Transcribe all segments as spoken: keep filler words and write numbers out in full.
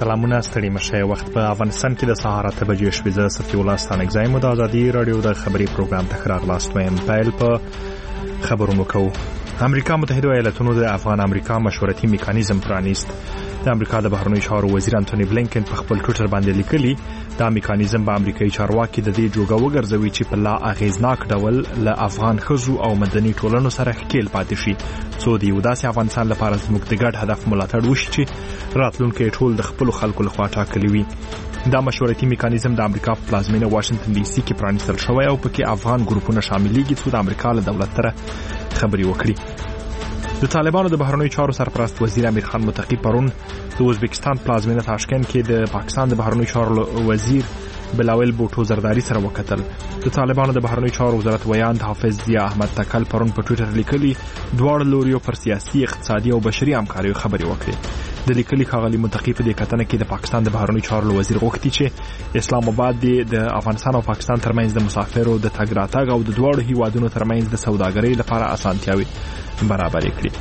سلامونه ستړي مشه. وخت په افغانستان کې د سهار اته بجې شوې. زه صفي الله ستانکزی مو د ازادي رادیو د خبري پروګرام ته راغلاست وایم. پیل په خبرونو کوو. امریکا متحده ایالاتونو د افغان امریکا مشورتي میکانیزم پرانیست. د امریکا د بهرنیو چارو وزیر انټونی بلینکن په خپل ټویټر باندې لیکلي دا میکانیزم به امریکایي چارواکي د دې جوګه وګرځوي چې په لا اغیزناک ډول له افغان خزو او مدني ټولنو سره ښکیل پاتې شي څو د یو داسې افغانستان لپاره زموږ د ګډ هدف ملاتړ وشي چې راتلونکي ټول د خپل خلکو لخوا ټاکلي وي. دا مشورتي میکانیزم د امریکا په پلازمینه واشنگټن ډي سي کې پرانیستل شوی او پکې افغان ګروپونه شاملېږي چې د امریکا له دولت سره خبرې وکړي. د طالبانو د بهرنیو چارو سرپرست وزیر امیر خان متقی پرون د ازبکستان پلازمینه تاشکند کې د پاکستان د بهرنیو چارو وزیر بلاول بوټو زرداری سره وکتل. د طالبانو د بهرنیو چارو وزارت ویاند حافظ ضیا احمد تکل پرون په ټویټر لیکلي دواړه لوريو پر سیاسي، اقتصادي او بشري همکارۍ خبرې وکړې. د لیکلي ښاغلي متقی په دې کتنه کې د پاکستان د بهرنیو چارو وزیر غوښتي چې اسلام آباد د افغانستان او پاکستان ترمنځ د مسافرو د تګ راتګ او د دواړو هیوادونو ترمنځ د سوداګرۍ لپاره اسانتیاوي برابرې کړي.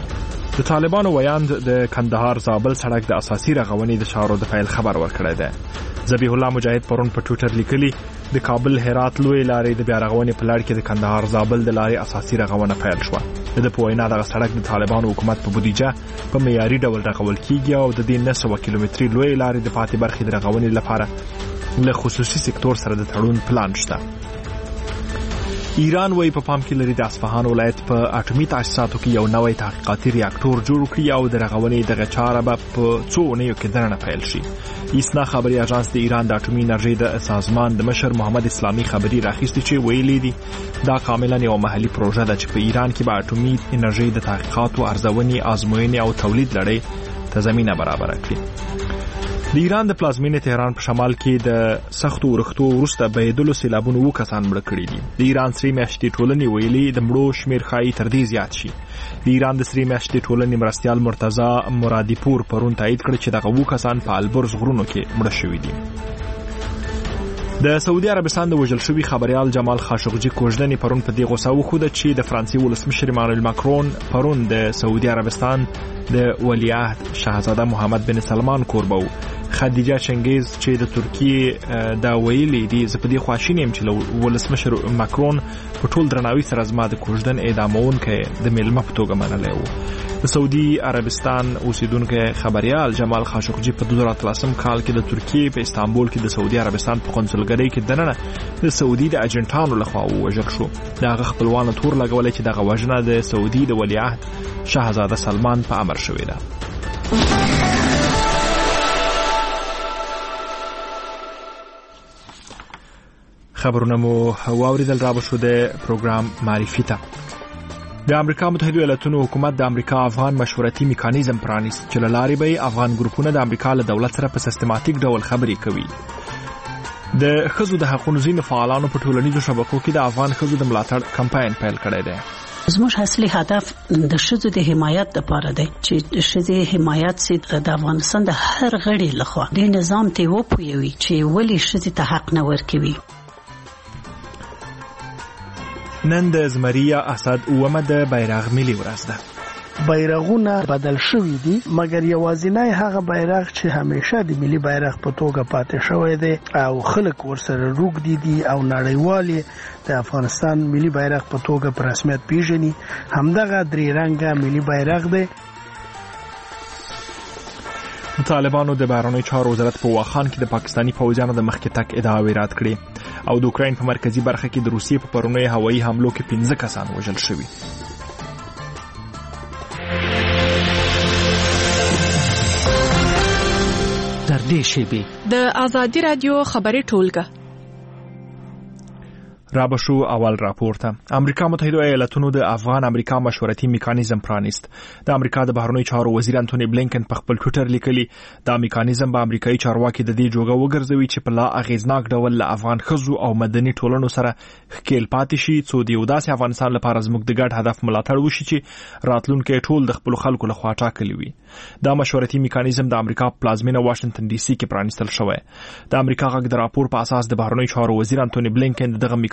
د طالبانو ویاند د کندهار زابل سړک د اساسي رغونې د چارو د پیل خبر ورکړی دی. ذبیح الله مجاهد پرون په ټویټر لیکلي د کابل هرات لوی لارې د بیا رغونې په لړ کې د کندهار زابل د لارې اساسي رغونه پیل شوه. د په وینا دغه سړک د طالبانو حکومت په بودیجه په معیاري ډول رغول کیږي او د دې نهه سوه کیلومتري لوی لارې د پاتې برخې د رغونې لپاره له خصوصي سکتور سره د تړون پلان شته. ایران وای په پام کې لري د اصفهان ولایت په اټومي تاسیساتو کې یو نوی تحقیقاتي ریاکټور جوړ کړي او د رغونې دغه چاره به په څو اونیو کې دننه پیل شي. ایسنا خبري اژانس د ایران د اټومي انرژي د سازمان د مشر محمد اسلامي خبري راخیستي چې ویلي دي دا کاملا یو محلي پروژه ده چې په ایران کې به اټومي انرژي د تحقیقات او ارزونې، آزموینې او تولید لړۍ ته زمينه برابر کړي. د ایران د پلازمینې تهران په شمال کې د سختو ورښتو وروسته بهیدلو سیلابونو اووه کسان مړه کړي دي. د ایران سرې میاشتې ټولنې ویلي د مړو شمیر ښایي تر دې زیات شي. د ایران د سرې میاشتې ټولنې مرستیال مرتضی مرادي پور پرون تایید کړ چې دغه اووه کسان په البرز غرونو کې مړه شوي دي. د سعودي عربستان د وژل شوي خبريال جمال خاشقجي کوژدنې پرون په دې غوسه وخوده چې د فرانسې ولسمشر ایمانوئل ماکرون پرون د سعودي عربستان د ولیعهد شاهزاده محمد بن سلمان کوربو خدیجه چنگیز چې د ترکیه دا ویلي دي زه په دې خواشینی یم چې ولسمشر ماکرون په ټول درناوي سره زما د کوژدن اعدامونکې د میلمه په توګه منلی و. د سعودي عربستان اوسیدونکو خبريال جمال خاشقجي په دوه زره اتلسم کال کې د ترکیه په استانبول کې د سعودي عربستان په قونسلګرۍ کې دننه د سعودي د اجنټانو لخوا وژل شو. دغه خپلوان تور لګولې چې دغه وژنه د سعودي د ولیعهد شاهزاده سلمان په امر شوې ده. خبرونه مو واوریدل. را بشو د پروګرام معرفي ته. د امریکا متحده ایالاتونو حکومت د امریکا افغان مشورتي میکانیزم پرانیست چې له لارې به افغان ګروپونه د امریکا له دولت سره په سیستماتیک ډول خبرې کوي. د ښځو د حقوقو ځینو فعالانو په ټولنیزو شبکو کې د افغان ښځو د ملاتړ کمپاین پیل کړی دی. زموږ اصلي هدف د ښځو د حمایت لپاره دی چې ښځې حمایت سي د افغانستان د هر غړي لخوا د نظام ته وپوي چې ولې ښځې ته حق نه ورکوي. نن د زمریا اسد اومه د بیرغ ملي ورځ ده. بیرغونه بدل شوي دي مګر یوازینی هغه بیرغ چې همیشه د ملي بیرغ په توګه پاتې شوی دی او خلک ورسره روږدي دي او نړیوال د افغانستان ملي بیرغ په توګه په رسمیت پیژني همدغه درې رنګه ملي بیرغ دی. د طالبانو د بهرنیو چارو وزارت په واخان کې د پاکستانی پوځیانو د مخکې تک ادعاوې رد کړې او د اوکراین په مرکزی برخه کې د روسیې په پرونی هوایي حملو کې پنځه کسان وژل شوي. در دې شیبې د ازادي رادیو خبري ټولګه را بشو اول راپورته. امریکا متحده ایالاتونو د افغان امریکا مشورتي میکانیزم پرانیست. د امریکا د بهرنیو چارو وزیر انټونی بلینکن په خپل ټویټر لیکلي دا میکانیزم به امریکایي چارواکي د دې جوګه وګرځوي چې په لا اغیزناک ډول له افغان خزو او مدني ټولنو سره ښکیل پاتې شي څو د یو داسې افغانستان لپاره زموږ د ګډ هدف ملاتړ وشي چې راتلونکي ټول د خپل خلکو لخوا ټاکلي وي. دا مشورتي میکانیزم د امریکا په پلازمینه واشنگټن ډي سي کې پرانیستل شوی. د امریکا غږ د راپور په اساس د بهرنیو چارو وزیر انټونی بلینکن دغه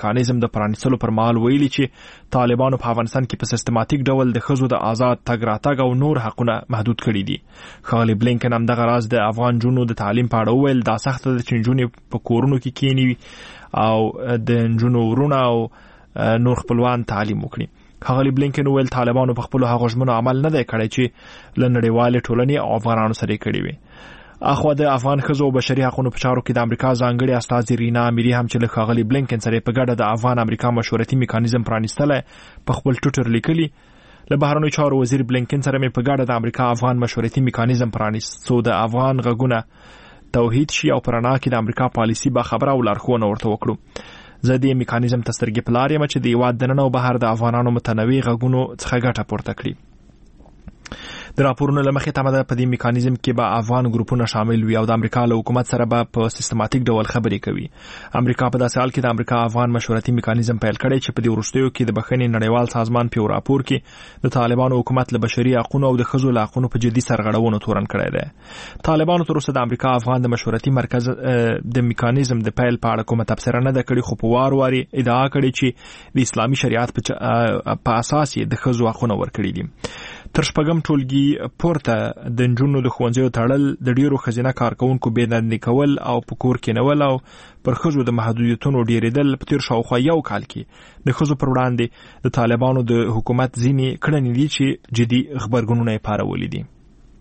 میکانیزم د پرانیستلو پر مهال ویلي چې طالبانو په افغانستان کې په سیستماتیک ډول د ښځو د آزاد تګ راتګ او نور حقونه محدود کړي دي. ښاغلي بلینکن هم دغه راز د افغان نجونو د تعلیم په اړه وویل دا سخته ده چې نجونې په کورونو کې کینی او د نجونو ورونه او نور خپلوان تعلیم وکړي. ښاغلي بلینکن ویل طالبانو په خپل هغو ژمنو عمل نه دی کړی چې له نړیوالې ټولنې او افغانانو سره یې کړي وي. اخوا د افغان ښځو او بشري حقوقو په چارو کې د امریکا ځانګړي استازي رینا اميري هم چې له ښاغلي بلینکن سره په ګډه د افغان امریکا مشورتي میکانیزم پرانیستلی په خپل ټویټر لیکلي. له بهرنیو چارو وزیر بلینکن سره مې په ګډه د امریکا افغان مشورتي میکانیزم پرانیست څو د افغان غږونه توحید شي او پرانا کې د امریکا پالیسي با خبره او لارښوونه ورته وکړو. زه د میکانیزم تسترګې پلار یم چې د هیواد دننه او بهر د افغانانو متنوع غږونو څخه ګټه پورته کړي. د راپورونو له مخې تمه ده په دې میکانیزم کې به افغان ګروپونه شامل وي او د امریکا له حکومت سره به په سیستماتیک ډول خبرې کوي. امریکا په داسې حال کې د امریکا افغان مشورتي میکانیزم پیل کړی چې په دې وروستیو کې د بخښنې نړیوال سازمان په راپور کې د طالبانو حکومت له بشري حقوقو او د ښځو له حقوقو په جدي سرغړونو تورن کړی دی. طالبانو تر اوسه د امریکا افغان د مشورتي مرکز د میکانیزم د پیل په اړه کومه تبصره نه ده کړې، خو په وار واري ادعا کړې چې د اسلامي شریعت په اساس یې د ښځو حقوق ورکړي دي. تر شپږم ټولګي پورته د نجونو د ښوونځیو تړل، د ډیرو ښځینه کارکونکو بېدندې کول او په کور کېنول او پر ښځو د محدودیتونو ډیرېدل په تیر شاوخوا یو کال کې د ښځو پر وړاندې د طالبانو د حکومت ځینې کړنې دي چې جدي غبرګونونه یې پارولي دي.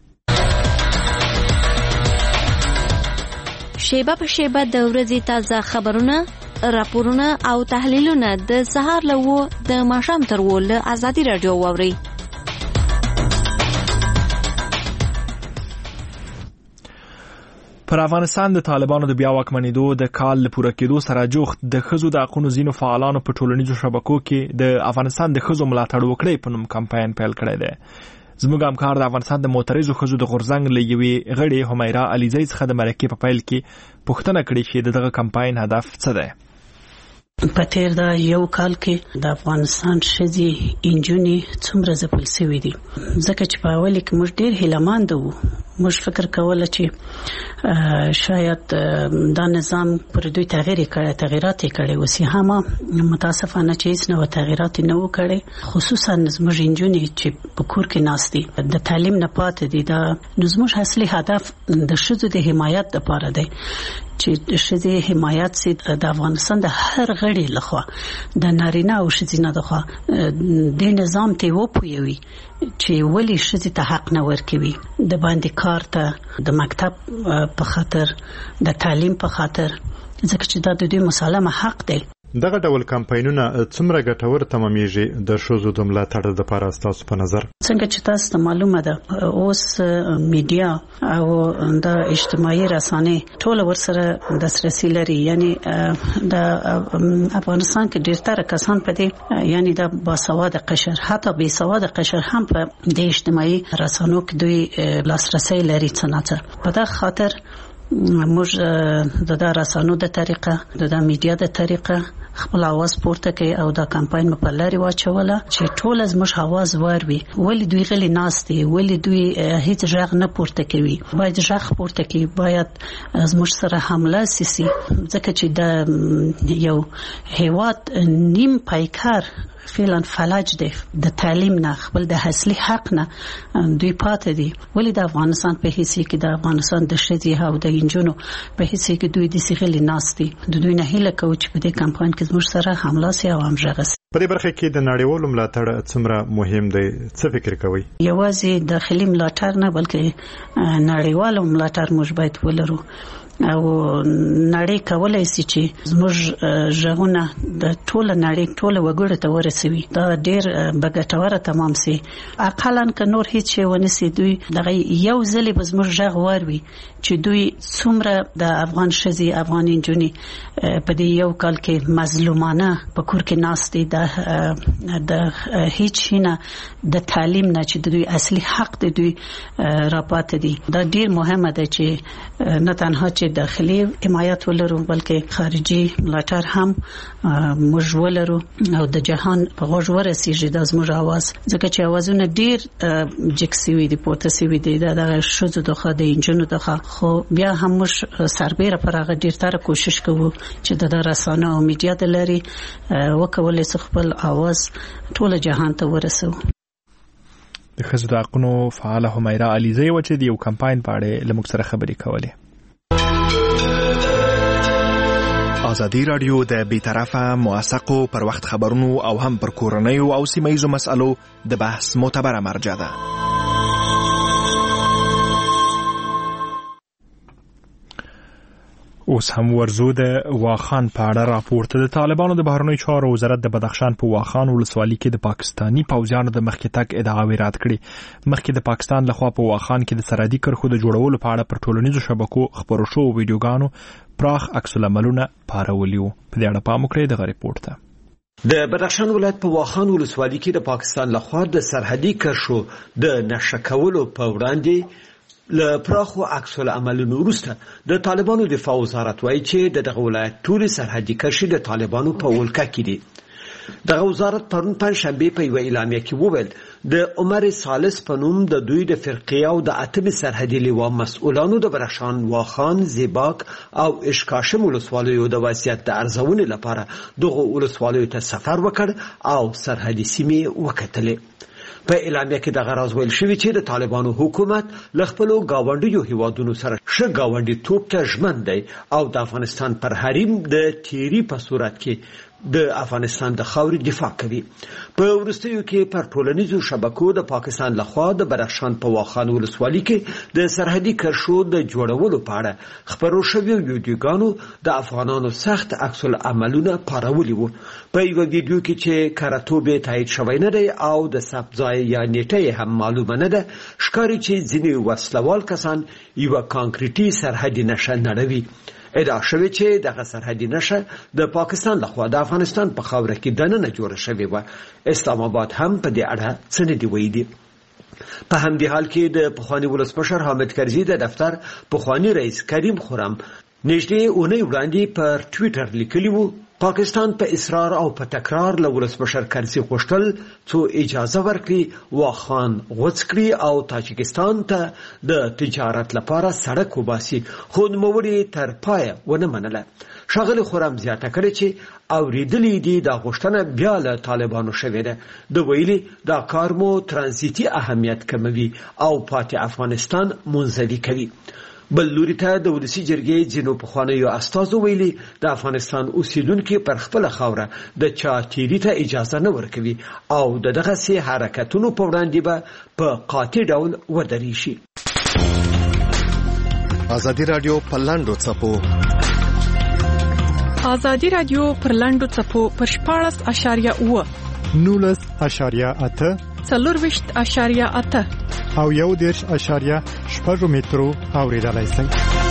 شیبه په شیبه د ورځې تازه خبرونه، راپورونه او تحلیلونه د سهار له و د ماښام تر و له ازادي راډیو واورئ. پر افغانستان د طالبانو د بیا واکمنېدو د کال له پوره کېدو سره جوخت د ښځو د حقوقو ځینو فعالانو په ټولنیزو شبکو کې د افغانستان د ښځو ملاتړ وکړي په نوم کمپاین پیل کړی دی. زموږ همکار د افغانستان د معترضو ښځو د غورځنګ له یوې غړې همیرا علیزی څخه د مرکې په پیل کې پوښتنه کړې چې دغه کمپاین هدف څه دی. په تیر دا یو کال کې د افغانستان ښځې انجونې څومره ځپل شوي دي، ځکه چې په اول کې موږ ډېر هیلهمند وو. موږ فکر کوله چې شاید دا نظام پر دوی تغییر کړي تغیرات کړي وسی، هم متاسفانه چې هیڅ نوې تغیرات نه وکړي. خصوصا زموږ انجونې چې په کور کې ناستي د تعلیم نه پاتې دي. دا زموږ اصلي هدف د ښځو د حمایت لپاره دی چې ښځې حمایت سي د افغانستان د هر غړي لخوا د نارینه او ښځینه لخوا د نظام ته وپوي چې ولی ښځې ته حق نه ورکوي، د باندې کار ته، د مکتب په خاطر، د تعلیم په خاطر، ځکه چې دا د دوی مسلمه حق دی. دغه ډول کمپاینونه څومره ګټور تمامېږي د ښځو د ملاتړ لپاره ستاسو په نظر؟ څنګه چې تاسو ته معلومه ده اوس میډیا او د اجتماعي رسانې ټول ورسره دسترسي لري، یعنی د افغانستان کې ډېر کسان په دې یعنی د باسواده قشر حتی بې سواده قشر هم په د اجتماعي رسانو کې دوی لاسرسي لري. څنګه په دا خاطر موږ د دا رسانو د طریقه د دا میډیا د طریقه خپل आवाज پورته کوي او دا کمپاین په لاري واچوله چې ټول از موږ आवाज وروي. ولی دوی غلي ناستي، ولی دوی هیڅ ژغ نه پورته کوي؟ باید ژغ پورته کوي، باید از موږ سره حمله سي، ځکه چې د یو هیواد نیم پایکار فعلا فلج دی د تعلیم نه، خپل د اصلي حق نه دوی پاتې دي. ولی د افغانستان په هیڅ کې د افغانستان د ښځې او د انجونو په هیڅ کې دوی د سیغلي ناستي. د دوی نه هیله کوي چې په دې کمپاین کې زموږ سره حمله سي او همغږي سي. په دې برخه کې د نړیوالو ملاتړ څومره مهم دی؟ څه فکر کوئ؟ یوازې داخلي ملاتړ نه بلکې نړیوالو ملاتړ موږ باید ولرو او نړۍ کولای شي چې زموږ ژغونه د ټوله نړۍ ټوله وګړو ته ورسوي. دا ډېر بګټوره تمام سي. اقلاً که نور هیڅ شی ونه سي، دوی دغه یو ځلې به زموږ ژغ وروي چې دوی څومره د افغان ښځې افغان نجونې په دې یو کال کې مظلومانه په کور کې ناستي د د هیڅ شي نه د تعلیم نه چې دوی اصلي حق د دوی راپاتې دي. دا ډېر مهمه ده چې نه تنها چې چې داخلي حمایت ولرو بلکې خارجي ملاتړ هم موږ ولرو او د جهان په غوږ ورسیږي د زموږ आवाज ځکه چې आवाजونه ډیر جکسي وي د پورته وي د شوزو دغه د انجنونو دغه خو بیا هم موږ سربېره پر هغه ډیر تر کوشش کوو چې د رسانه او میډیا د لري وکولای خپل आवाज ټول جهان ته ورسو. د ښځو د حقونو فعاله حمیره علیزی و چې د یو کمپاین په اړه له موږ سره خبرې کولې. ازادي رادیو د بیطرفه موثقو پر وخت خبرونو او هم پر کورنیو او سیمه‌ییزو مسألو د بحث معتبره مرجع ده. اوس هم ورزو د واخان په اړه راپورته. د طالبانو د بهرنیو چارو وزارت د بدخشان په واخان ولسوالۍ کې د پاکستانی پوځیانو د مخکې تګ ادعاوې رد کړې. مخکې د پاکستان لخوا په واخان کې د سرحدي کرښو د جوړولو په اړه پر ټولنیزو شبکو خپرو شوو ویډیوګانو پراخ عکس العملونه پارولي وو. په دې اړه پام وکړئ دغه ریپورت ته. د بدخشان ولایت په واخان ولسوالۍ کې د پاکستان لخوا د سرحدي کرښو د نشه کولو په وړاندې له پراخو عکس العملونو وروسته د طالبانو دفاع وزارت وایي چې دغه ولایت ټول سرحدي کرښې د طالبانو په ولکه کې دي. دغه وزارت پرون پنځشنبه په یو اعلامیه کې وویل د عمر ثالث په نوم د دوی د فرقې او د اتم سرحدي لیوا مسؤلانو د بدخشان، واخان، زیباک او اشکاشم ولسوالیو د وضعیت د ارزونې لپاره دغه ولسوالیو ته سفر وکړ او سرحدي سیمې وکتلې. په اعلامیه کې د غراز ویل شوی چې د طالبانو حکومت ل خپل گاونډیو هیوادونو سره ښه گاونډي توپ ته ژمن دی او د افغانستان پر حریم د تیری په صورت کې د افغانستان د خاورې دفاع کوي. په ورستیو کې پر ټولنیزو شبکو د پاکستان لخوا د بدخشان په واخان ولسوالۍ کې د سرحدي کرښو د جوړولو په اړه خبرو شوی ویډیوګانو د افغانانو سخت عکس العملونه پارولي وو. په یو ویډیو کې چې کاراتوبه تایید شوی نه دی او د ثبت ځای یا نیټه هم معلومه نه ده، ښکاري چې ځینې وسلوال کسان یو کانکریټي سرحدي نشه نړوي. ادعا شوی چې دغه سرحدي نشه د پاکستان لخوا د افغانستان په خاوره کې دننه جوړه شوې و. اسلام آباد هم په دې اړه څه نه دی ویلي. په همدې حال کې د پخوانی ولسمشر حامد کرزي د دفتر پخوانی رئیس کریم خرم نږدې اونۍ وړاندې پر ټویټر لیکلی وو پاکستان په اصرار او په تکرار له ولسمشر کرزي غوښتل څو اجازه ورکړي واخان غوڅ کړي او تاجکستان ته د تجارت لپاره سړک وباسي، خو نوموړي تر پایه ونه منله. ښاغلي خرم زیاته کړې چې اورېدلې دي دا غوښتنه بیا له طالبانو شوې ده. د ویلي دا کار مو ترانزیتي اهمیت کموي او پاتې افغانستان منزوي کوي. بل لوري ته د ولسی جرګې ځینو پخوانیو استازو ویلي د افغانستان اوسیدونکو پر خپل خاوره د چا تیری ته اجازه نه ورکوي او دغه سي حرکتونو په وړاندې به په قاطع ډول ودرې شي. ازادي رادیو په لاندو څپو ازادي رادیو پر لاندو څپو پر شپاړس اشاریه اوه نولس اشاریه اته څلورویشت اشاریه اته او یو دېرش اشاریه شپږ مترو اوریدلای شئ.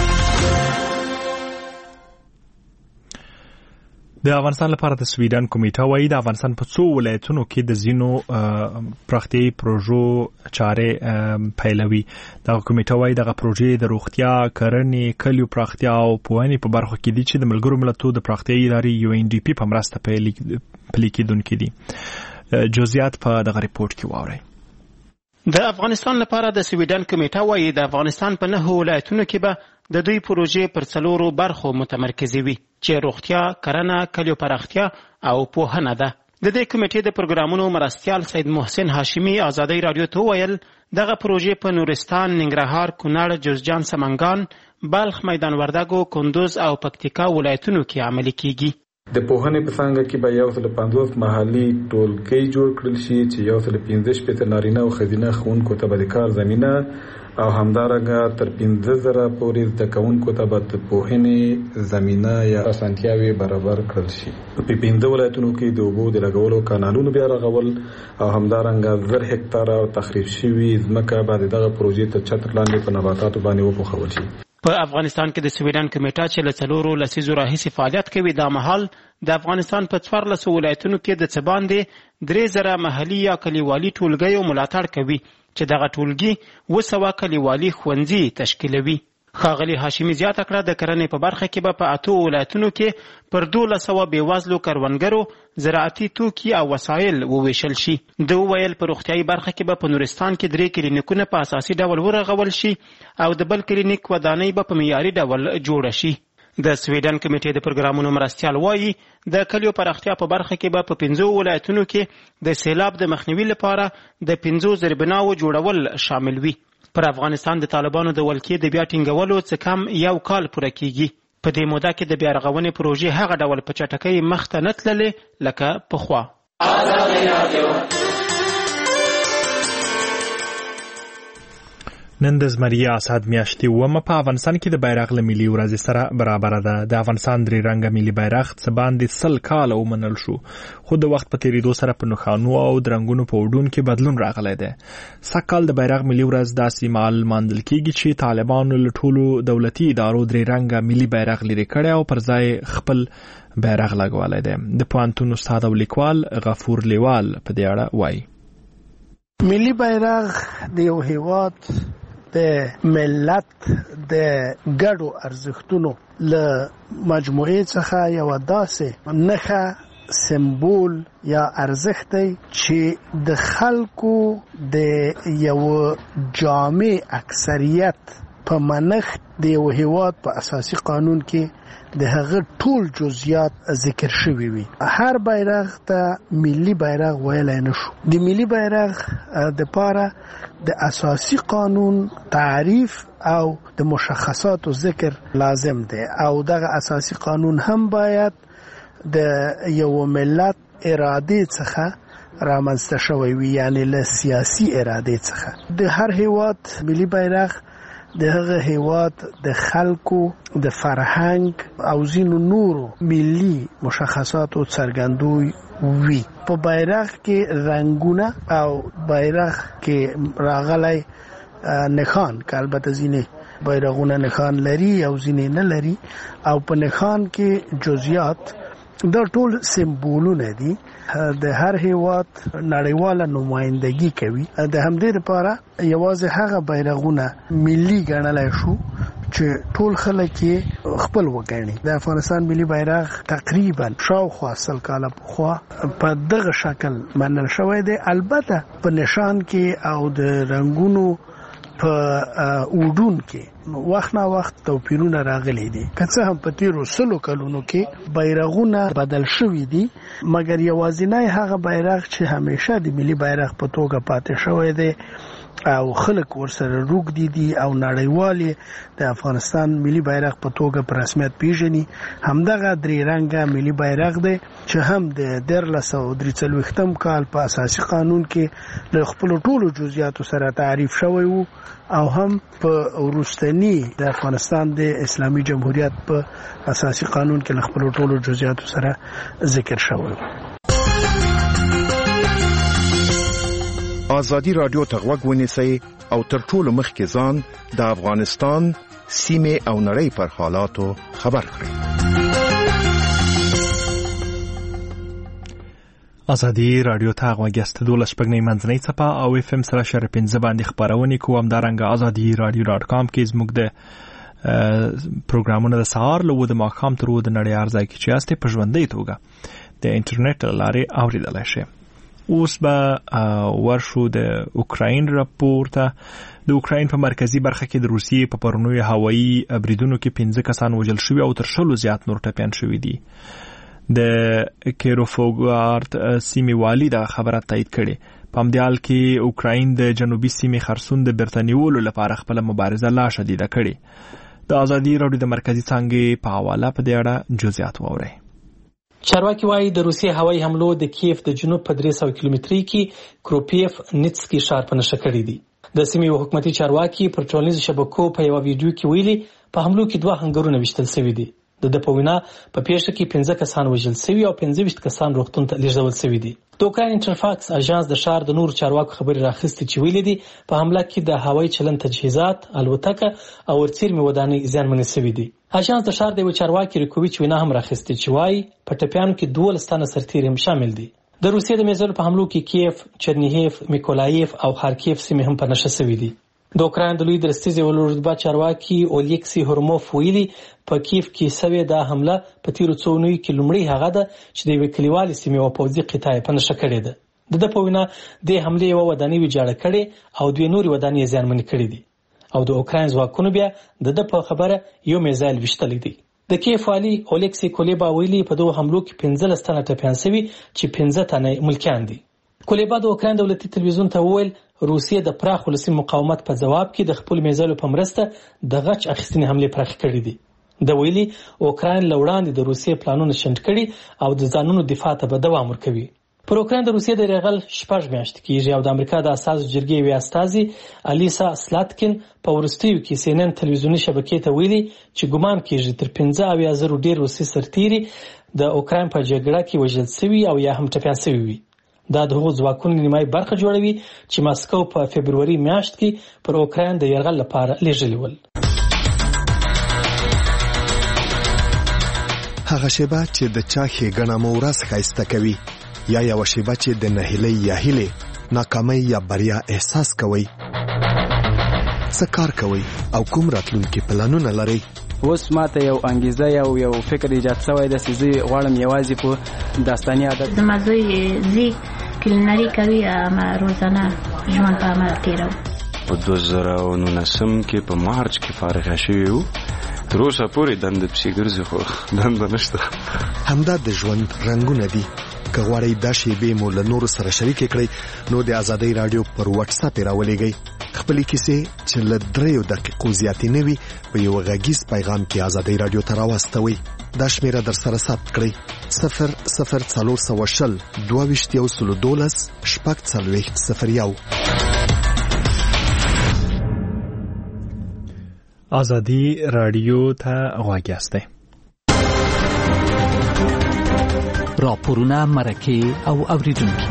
د افغانستان لپاره د سویډن کمیټه وايي د افغانستان په څو ولایتونو کې د زینو پراختیايي پروژو چارې پیلوي. دغه کمیټه وايي دغه پروژې د روغتیا، کرنې، کلیو پراختیا او پوهنې په برخو کې دي چې د ملګرو ملتونو د پراختیايي ادارې یو ان ډي پی په مرسته پلي کېدونکي دي. جزئیات په دغه ریپورت کې واورئ. د افغانستان لپاره د سویډن کمیټه وايي د افغانستان په نه ولایتونو کې به د دوی پروژې پر څلورو برخو متمرکزې وي چې روغتیا، کرنه، کلیو پراختیا او پوهنه ده. د دې کمیټې د پروګرامونو مرستیال سید محسن هاشمی ازادي رادیو ته ویل دغه پروژې په نورستان، ننګرهار، کونړ، جوزجان، سمنګان، بلخ، میدان وردګو، کندوز او پکتیکا ولایتونو کې عملي کیږي. د پوهنې په څانګه کې به یو سل پنځوس محلي ټولګي جوړ کړل شي چې یو سل پنځه شپېته نارینه او ښځینه ښوونکو ته به د کار زمینه او همدارنګه تر پنځه زره پورې زده کوونکو ته به د پوهنې زمینه یا اسانتیاوې برابر کړل شي. په پنځه ولایتونو کې د اوبو د لګولو کانالونو بیا رغول او همدارنګه زر هکتاره تخریب شوي ځمکه به د دغه پروژې تر چتر لاندې په نباتاتو باندې وپوښول شي. په افغانستان کې د سویډن کمیټه چې له څلورو لسیزو راهیسې فعالیت کوي دا مهال د افغانستان په څوارلسو ولایتونو کې د څه باندې درې زره محلي یا کلیوالي ټولګیو ملاتړ کوي چې دغه ټولګي اوه سوه کلیوالي ښوونځي تشکیلوي. ښاغلي هاشمي زیاته کړه د کرنې په برخه کې به په اتو ولایتونو کې پر دولس سوه بېوزلو کروندګرو زراعتي توکي او وسایل وویشل شي. ده وویل په روغتیایي برخه کې به په نورستان کې درې کلینیکونه په اساسي ډول ورغول شي او د بل کلینیک ودانۍ به په معیاري ډول جوړه شي. د سویډن کمیټې د پروګرامونو مرستیال وایي د کلیو پراختیا په برخه کې به په پنځو ولایتونو کې د سیلاب د مخنیوي لپاره د پنځو زره بناو جوړول شامل وي. پر افغانستان د طالبانو د ولکې د بیا ټینګولو څه کم یو کال پوره کیږي. په دې موده کې د بیا رغونې پروژې هغه ډول په چټکۍ مخ ته نه تللې لکه پخوا. نن د زمري اسعد میاشتې اومه په افغانستان کې د بیرغ له ملي ورځې سره برابره ده. د افغانستان درې رنګه ملي بیرغ څه باندې سل کاله ومنل شو، خو د وخت په تېرېدو سره په نښانو او د رنګونو په وډون کې بدلون راغلی دی. سږکال د بیرغ ملي ورځ داسې مهال لمانځل کېږي چې طالبانو له ټولو دولتي ادارو درې رنګه ملي بیرغ لرې کړی او پر ځای خپل بیرغ لګولی دی. د پوهنتون استاد او لیکوال غفور لیوال په دې اړه وایي. ملي بیرغ د یو هیواد د ملت د ګډو ارزښتونو له مجموعې څخه یو داسې نښه سمبول یا ارزښت دی چې د خلکو د یو جامع اکثریت په منښت د یو هیواد په اساسي قانون کې د هغه ټول جزئیات ذکر شوي وي. هر بیرغ ته ملي بیرغ ویلی نشو. د ملي بیرغ د پاره د اساسي قانون تعریف او د مشخصاتو ذکر لازم دی او دغه اساسي قانون هم باید د یو ملت ارادې څخه رامنځته شوی وي، یعنی له سیاسي ارادې څخه. د هر هیواد ملي بیرغ د هغه هیواد د خلکو د فرهنګ او ځینو نورو ملي مشخصاتو څرګندوي وي. په بیرغ کې رنګونه او بیرغ کې راغلی نښان که البته ځینې بیرغونه نښان لري او ځینې نه لري او په نښان کې جزئیات دا ټول سمبولونه دي. د هر هیواد نړیواله نمایندګي کوي. د همدې لپاره یوازې هغه بیرغونه ملي ګڼلی شو چې ټول خلک یې خپل وګڼي. د افغانستان ملي بیرغ تقریبا شاوخوا سل کاله پخوا په دغه شکل منل شوی دی. البته په نشان کې او د رنګونو په وډون کې وخت نه وخت توپیرونه راغلي دي. که څه هم په تیرو سلو کلونو کې بیرغونه بدل شوي دي، مګر یوازینی هغه بیرغ چې همیشه د ملي بیرغ په توګه پاتې شوی دی او خلک ورسره روږدي دي او نړیوال د افغانستان ملي بیرغ په توګه په رسمیت پیژني همدغه درې رنګه ملي بیرغ دی چې هم د دیارلس سوه درې څلوېښتم کال په اساسي قانون کې له خپلو ټولو جزئیاتو سره تعریف شوی و او هم په وروستني د افغانستان د اسلامي جمهوریت په اساسي قانون کې له خپلو ټولو جزئیاتو سره ذکر شوی و. آزادی رادیو ته غوږ ونیسئ او تر ټولو مخکې ځان د افغانستان سیمې او نړۍ پر حالاتو خبر کړئ. آزادی رادیو ته غوږ یاست. دولس شپږنۍ منځنۍ څپه او اف ام سره شر پنځه باندې خپرونې کوو. همدارنګه آزادي رادیو ډاټ کام کې زموږ د پروګرامونه د سهار له اووه د ماښام تر اووه د نړۍ هر ځای کې چې یاستئ په ژوندۍ توګه د انټرنیټ له لارې اورېدلی شئ. اوس به ورشو د اوکراین راپور ته. د اوکراین په مرکزی برخه کې د روسیې په پرونیو هوایي بریدونو کې پنځه کسان وژل شوي او تر شلو زیات نور ټپیان شوي دي. د کیروفوګارد سیمې والي دغه خبره تایید کړې. په همدې حال کې اوکراین د جنوبي سیمې خرسون د بیرته نیولو لپاره خپله مبارزه لا شدیده کړې. د آزادي راډیو د مرکزي څانګې په حواله په دې اړه جزئیات واورئ. چارواکي وایي د روسیې هوایي حملو د کیف د جنوب په درې سوه کیلومترۍ کې کروپیف نیتسکي ښار په نښه کړی دی. د سیمې یو حکومتي چارواکي پر ټولنیزو شبکو په یوه ویډیو کې ویلي په حملو کې دوه هنګرونه ویشتل شوي دي. د ده په وینا په پیښه کې پنځه کسان وژل شوي او پنځه ویشت کسان روغتون ته لیږدول شوي دي. د اوکراین انټرفاکس اژانس د ښار د نورو چارواکو خبرې راخیستې چې ویلي دي په حمله کې د هوایي چلند تجهیزات، الوتکه او ورڅیرمې ودانۍ زیانمنې شوي دي. اژانس د ښار د یوه چارواکي ریکوویچ وینا هم راخیستې چې وایي په ټپیانو کې دولس تنه سرتیري هم شامل دي. د روسیې د میزایلو په حملو کې کیف، چرنیهیف، میکولایف او خارکیف سیمې هم په نښه شوي دي. د اوکراین د لوی درستیز ولرتبه چارواکي اولیکسی هورموف ویلي په کیف کې سوي دا حمله په تیرو څو اونیو کې لومړی هغه ده چې د یوې کلیوالې سیمې او پوځي قطعې په نښه کړې ده. د ده په وینا دې حملې یوه ودانۍ ویجاړه کړې او دوې نورې ودانۍ یې زیانمنې کړې دي او د اوکراین ځواکونو بیا د ده په خبره یو میزایل ویشتلی دی. د کیف والي اولیکسی کولیبا ویلي په دغو حملو کې پنځلس تنه ټپیان سوي چې پنځه تنه ملکیان دي. کولیبا د اوکراین دولتي تلویزیون ته وویل روسیې د پراخ ولسي مقاومت په ځواب کې د خپل میزایلو په مرسته د غچ اخیستنې حملې پراخې کړې دي. د ویلي اوکراین له وړاندې د روسیې پلانونه شنډ کړي او د ځانونو دفاع ته به دوام ورکوي. پر اوکراین د روسیې د یرغل شپږ میاشتې کېږي او د امریکا د اساسو جرګې یوې استازي الیسا سلاتکین په وروستیو کې سی ان ان تلویزیوني شبکې ته ویلي چې ګمان کېږي تر پنځه اویا زرو ډېر روسي سرتیري د اوکراین په جګړه کې وژل سوي او یا هم ټپیان سوي وي. دا د هغو ځواکونو نیمایي برخه جوړوي چې ماسکو په فبروري میاشت کې پر اوکراین د یرغل لپاره لیږلي ول. هغه شیبه چې د چا ښېګڼه مو ورځ ښایسته کوي یا یوه شیبه چې د نهیلۍ یا هیلې ناکامۍ یا بریا احساس کوئ، څه کار کوئ او کوم راتلونکي پلانونه لرئ؟ اوس ماته یو انګیزه یو یو فکر ایجاد شوی دی چې زه غواړم یوازې په داستاني عادت زما زوی زی کلینري کوي اما روزانه ژوند په عمل تېروو. په دوه زره او نولسم کې په مارچ کې فارغه شوي وو، تر اوسه پورې دنده پسې ګرځي خو دنده نشته. همدا د ژوند رنګونه دي. که غواړئ دا شیبې مو له نورو سره شریکې کړئ نو د ازادۍ راډیو پر واتس اپ یې راولېږئ. خپلې کیسې چې له دریو دقیقو زیاتې نه وي په یو غږیز پیغام کې ازادۍ راډیو ته راواستوئ. دا شمیره در سره ثبت کړئ: صفر صفر څلور سوه شل دوه ویشت یو سلو دولس شپږ څلوېښت صفر یو. ازادي راډیو ته غوږ یاستئ. راپورونه، مرکې او اوریدونکي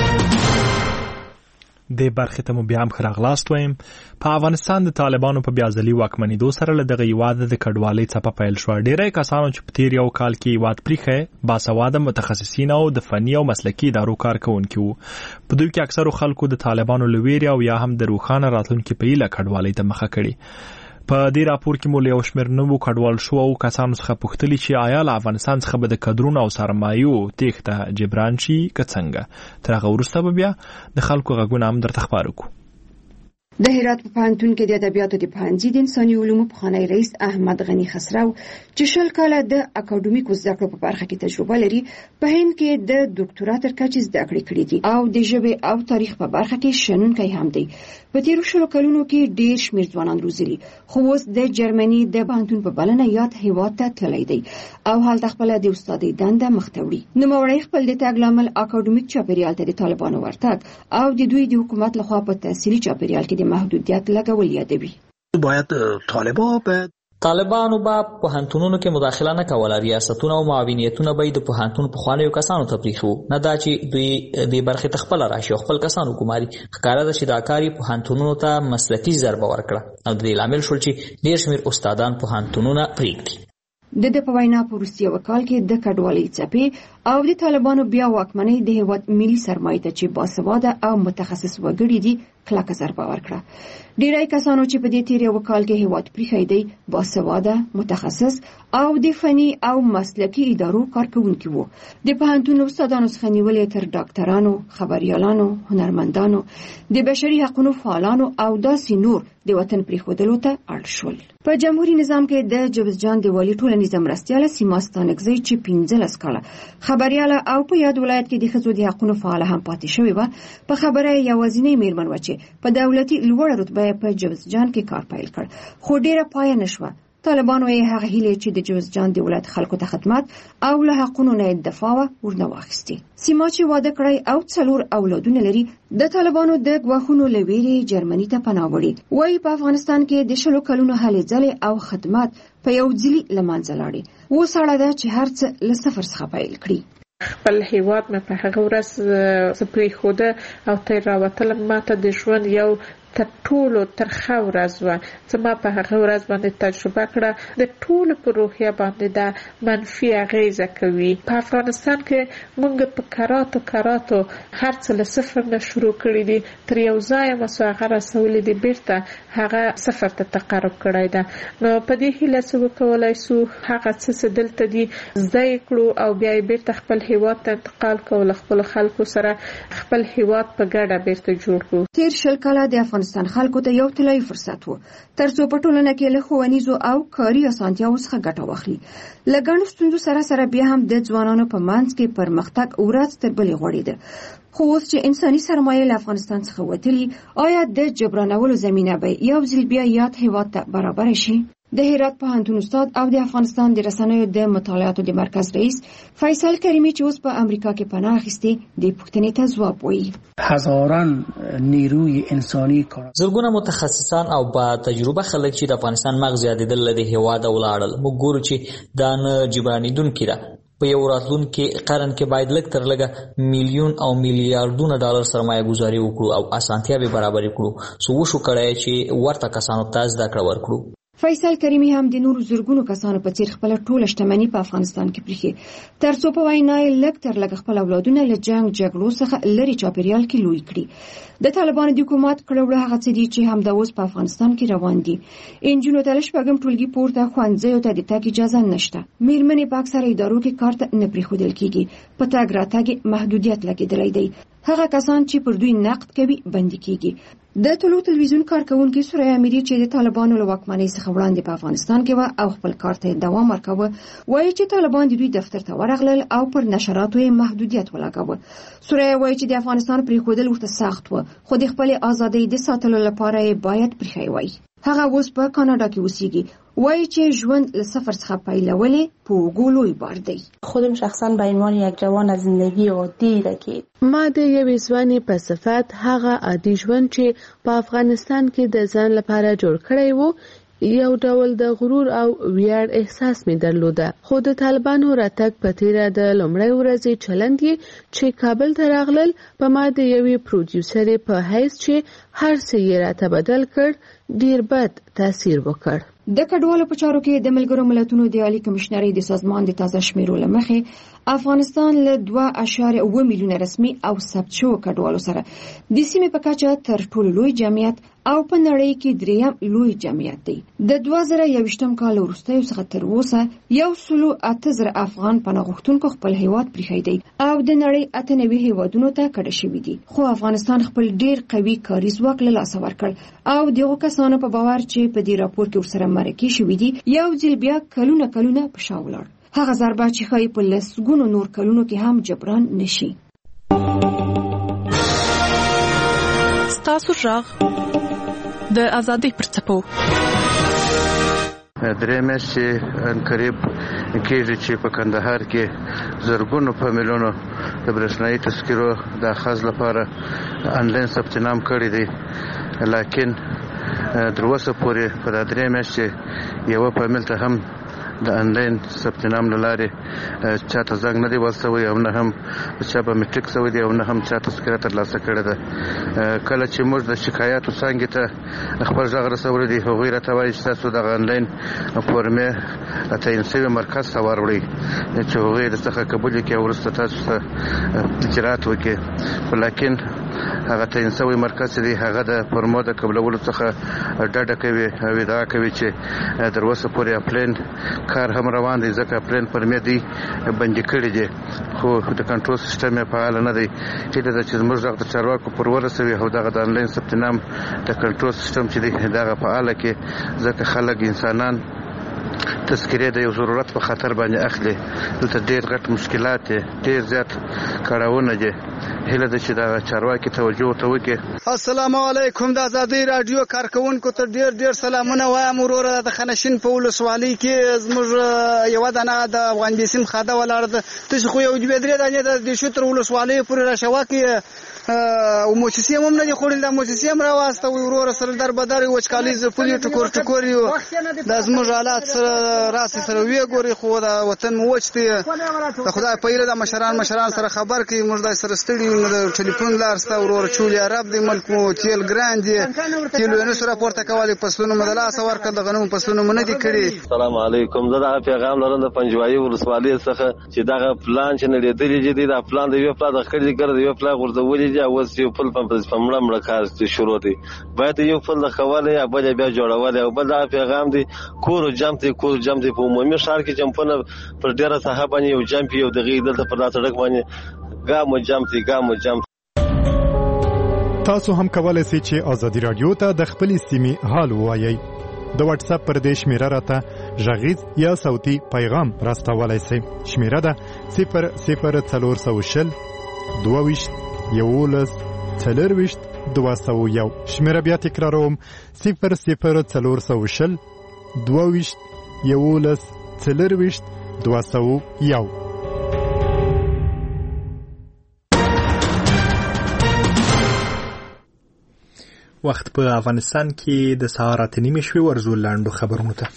د برخې ته مو بیا هم ښه راغلاست وایم. په افغانستان د طالبانو په بیا ځلي واکمنېدو سره له دغه هېواده د کډوالۍ څپه پیل شوه. ډېری کسانو چې په تېر یو کال کې هېواد پریښی باسواده متخصصین او د فني او مسلکي ادارو کارکوونکي وو. په دوی کې اکثرو خلکو د طالبانو له ویرې او یا هم د روښانه راتلونکي په هیله کډوالۍ ته مخه کړې. په دې راپور کې مو له یو شمېر نوو کډوال شوو کسانو څخه پوښتلي چې آیا له افغانستان څخه به د کدرونو او سرمایو تېښته جبران شي که څنګه. تر هغه وروسته به بیا د خلکو غږونه هم درته خپاره کړو. د هرات په پوهنتون کې د ادبیاتو د پوهنځي د انساني علومو پخوانی رئیس احمد غني خسرو چې شل کاله د اکاډمیکو زده کړو په برخه کې تجربه لري، په هند کې د ډاکټرا تر کچې زده کړې کړې دي او د ژبې او تاریخ په برخه کې شنونکی هم دی. په تیرو شلو کلونو کې ډېر شمېر ځوانان روزلي، خو اوس د جرمني د پوهنتون په بلنه یاد هېواد ته تللی دی او هلته خپله د استادۍ دنده مخته وړي. نوموړی خپل د تګ لامل اکاډمیک چاپېریال ته د طالبانو ورتګ او د دوی د حکومت لخوا په تحصیلي چاپېریال کې د محدودیت لګول یادوي. باید طالبان به طالبانو به پوهنتونونو کې مداخله نه کوله، ریاستونه او معاونیتونه به د پوهنتون پخوانیو کسانو ته پریښي وو، نه دا چې دوی دې برخې ته خپله راشي او خپل کسان وګماري. ښکاره ده چې دا کار یې پوهنتونونو ته مسلکي ضربه ورکړه او د دې لامل شول چې ډېر شمېر استادان پوهنتونونه پرېږدي. د د په وینا په وروستي یوه کال کې د کډوالۍ څپې او د طالبانو بیا واکمنۍ د هېواد ملي سرمایې ته چې باسواده او متخصص وګړي دي کلکه ضربه ورکړه. ډېری کسانو چې په دې تیر یو کال کې هېواد پریښی دی باسواده، متخصص او د فني او مسلکي ادارو کارکوونکي وو. د پوهنتون استادانو څخه نیولې تر ډاکټرانو، خبریالانو، هنرمندانو، د بشري حقوقو فعالانو او داسې نور د وطن پرېښودلو ته اړ شول. په جمهوریت نظام کې د جوزجان د والي ټولنیزه مرستیاله سیما ستانکزی چې پنځلس کاله خبریاله او په یاد ولایت کې د ښځو د حقوقو فعاله هم پاتې شوې وه، په خبره یوازینۍ میرمن وه چې په دولتي لوړه رتبه په جوزجان کې کار پیل کړ، خو ډېره پایه نشوه. طالبانو یې هغه هیلې چې د جوزجان د ولایت خلکو ته خدمت او له حقونو نه دفاع ورنه واخیستې. سیما چې واده کړی او څلور اولادونه لري د طالبانو د ګواښونو له ویرې جرمني ته پناه وړي. وایي په افغانستان کې د شلو کلونو هلې ځلې او خدمات په یو ځلي له منځه لاړې. اوس اړه ده چې هر څه له صفر څخه پیل کړي. خپل هیواد مې په هغه ورځ پرېښوده او ترې راوتلم. ماته د ژوند یو تر ټولو ترخه ورځ وه. زما په هغه ورځ باندې تجربه کړه د ټولو په روحیه باندې دا منفي اغیزه کوي. په افغانستان کې موږ په کراتو کراتو هر څه له صفر نه شروع کړي دي، تر یو ځایه مسو هغه رسولې دي بیرته هغه صفر ته تقرب کړی ده. نو په دې هیله څه وکولای سو هغه څه چې دلته دي زده کړو او بیا بیرته خپل هیواد ته انتقال کړو، له خپل خلکو سره خپل هیواد په ګډه بیرته جوړ کړو. تیر شل کاله د افغانستان خلکو ته یو طلایی فرصت و ترڅو په ټولنه کې له ښوونیزو او کاري اسانتیاوو څخه ګټه واخلي. له ګڼو ستونزو سره سره بیا هم د ځوانانو په منځ کې پرمختګ ورځ تر بلې غوړېده. خو اوس چې انساني سرمایه له افغانستان څخه وتلي، آیا د جبرانولو زمینه به یو ځل بیا یاد هیواد ته برابر شي؟ د هرات پوهنتون استاد او د افغانستان د رسنیو د مطالعاتو د مرکز رئیس فیصل کریمی چې اوس په امریکا کې پناه اخیستي د پوښتنې ته ځواب وایي. هزاران نیروی انساني کار زرګونه متخصصان او با تجربه خلک چې د افغانستان مغز یادېدل له هیواد ولاړل. موږ ګورو چې دا نه جبرانیدونکي ده. په یو راتلونکي قرن کې باید لږ تر لږه میلیون او میلیارډونه ډالر سرمایه گذاري وکړو او اسانتیاوې برابر کړو. سو وشو کړی چې ورته کسانو ته زده کړه ورکړو. فیصل کریمی هم د نورو زرګونو کسانو په څیر خپل ټوله شتمني په افغانستان کې پریښې ترڅو په وینا یې لږ تر لږه خپل اولادونه له جنگ جګړو څخه لري چاپیریال کې لوی کړي. د طالبانو د حکومت کړه هغه څه دي چې هم د اوس په افغانستان کې روان دي. انجونو ته شپږم ټولګي پورته ښوونځیو ته د تګ اجازه نشته. میرمنې په اکثره ادارو کې کار ته نه پریښودل کیږي. په تګ راتګ محدودیت لګیدلی دی. هغه کسان چې پر دوی نقد کوي بندي کیږي. د ټولو تلویزیون کارکونکو سوره امیری چې د طالبانو له واکمنۍ څخه وړاندې په افغانستان کې و او خپل کار ته دوام ورکاوه، وایي چې طالبان د دوی دفتر ته ورغلل او پر نشراتو یې محدودیت ولګاوه. سوره وایي چې د افغانستان پریښودل ورته سخت و، خو د خپل ازادۍ د ساتلو لپاره یې باید پریښی وای. هغه اوس په کاناډا کې اوسېږي. وایي چې ژوند له صفر څخه پیلولې په اوږو لوی بار دی. خودم شخصا به عنوان یک جوان از زندگی عادی رکید. ما د یوې ځوانې په صفت هغه عادي ژوند چې په افغانستان کې د ځان لپاره جوړ کړی وو یو ډول د غرور او ویاړ احساس می درلوده. خو د طالبانو راتګ په تیره د لومړۍ ورځې چلند یې چې کابل ته راغلل په ما د یوې پروډیوسرې په حیث چې هر څه یې راته بدل کړ ډیر بد تاثیر وکړ. د کډوالو په چارو کې د ملګرو ملتونو د عالی کمشنرۍ د سازمان د تازه شمیرو له مخې افغانستان له دوه اعشاریه اوه میلیونه رسمي او ثبت شوو کډوالو سره د سیمې په کچه تر ټولو لوی جمعیت او په نړۍ کې دریم لوی جمعیت دی. د دوه زره یوویشتم کال وروسته څخه تر اوسه یو سلو اته زره افغان پناه غوښتونکو خپل هیواد پریښی دی او د نړۍ اته نوي هیوادونو ته کډه شوي دي. خو افغانستان خپل ډیر قوي کاري ځواک له لاسه ورکړ او دغه کسانو په باور چې په دې راپور کې ورسره مرکه شوي دي یو ځل بیا کلونه کلونه په شا ولاړ. هغه ضربه چې ښایي په لسګونو نور کلونو کې هم جبران نشي. ستاسو غږ د ازادۍ پر څپو درې میاشتې انقریب کېږي چې په کندهار کې زرګونو په میلیونو د برېښنایي تذکرو د اخذ لپاره انلاین ثبت نام کړی دی، لکن تر اوسه پورې په دا درې میاشتې یوه فامیل ته هم د انلاین ثبت نام له لارې چاته زنګ نه دی وصل شوی او نه هم چا به میټریک شوی دی او نه هم چا تذکره ترلاسه کړې ده. کله چې موږ د شکایاتو څانګې ته خپل غږ رسولی دی هغوی راته وایي چې تاسو دغه انلاین فورمې تعین شوي مرکز ته وروړئ چې هغوی درڅخه قبول کړي او وروسته تاسو ته اجرات وکړي. خو لکن هغه تعین شوی مرکز دی هغه د فورمو د قبلولو څخه ډډه کوي او ادعا کوي چې تر اوسه پورې اپلین کار هم روان دی ځکه اپلین پرمې دی بندي کړي دي خو د کنټرول سیستم یې فعال نه دی. چې د چې زموږ غږ د چارواکو پر ورسوي او دغه د انلاین ثبت نام د کنټرول سیستم چې دی دغه فعاله کړي ځکه خلک انسانان تذکرې د یو ضرورت په خاطر باندې اخلي. دلته ډېر غټ مشکلات دي، ډېر زیات کړاوونه دي. هیله ده چې دا چارواکي توجه ورته وکړي. السلام علیکم. د ازادۍ راډیو کارکونکو ته ډېر ډېر سلامونه وایم. وروره د خنشین په ولسوالۍ کې زموږ یوه دانه د افغان بیسیم خاده ولاړه ده. تاسو خو یو دوه درې دانې د دې شتر ولسوالۍ پورې راشوه کې او موسسې هم نه دي خوړل دا موسسې هم راواسته وي ورور سره در بدر وچکالي زپلي ټکور ټکور یو د زموږ حالات سره راسي سره وی ګوري خو دا وطن موچتي د خدای پیره د مشران مشران سره خبر کوي موږ د سره ستړي د ټلیفون لار ستا ورور چولي عرب دی ملک مو تیل ګراند دی تیل ونه سره پورته کوي پسونه مدلاس ورکړه د غنوم پسونه مونږ دي کړی. السلام علیکم زه د پیغام لرم د پنجوایي ولسوالۍ څخه چې دا پلان چې نه لیدلې دي دا پلان دی یو پلان د خړې ګرځي یو پلان ورځولې دی او یو پل په پمړه مړه کار شروع دي باید یو پل د خواله یا بل بیا جوړول او بل دا پیغام دی کور جمع دی کور جمع دی په عمومي ښار کې جمپونه پر ډیره صاحب باندې یو جمپ یو دغه دلته پر داسې ډک باندې ګامو جمپ دی ګامو جمپ. تاسو هم کولای شئ چې ازادي رادیو ته د خپلې سیمې حال ووایئ. د واتس اپ پر دې شمیره راته غږیز یا صوتي پیغام راستولای شئ. شمیره ده صفر صفر څلور سوه شل دوه ویشت یولس څلرویشت دوه سوه یو. شمیره بیا تکراروم صفر صفر څلور سوه شل دوه ویشت یولس څلرویشت دوه سوه یو. وخت په افغانستان کې د سهار اته نیمې شوې ورزو لاندو خبرونو ته.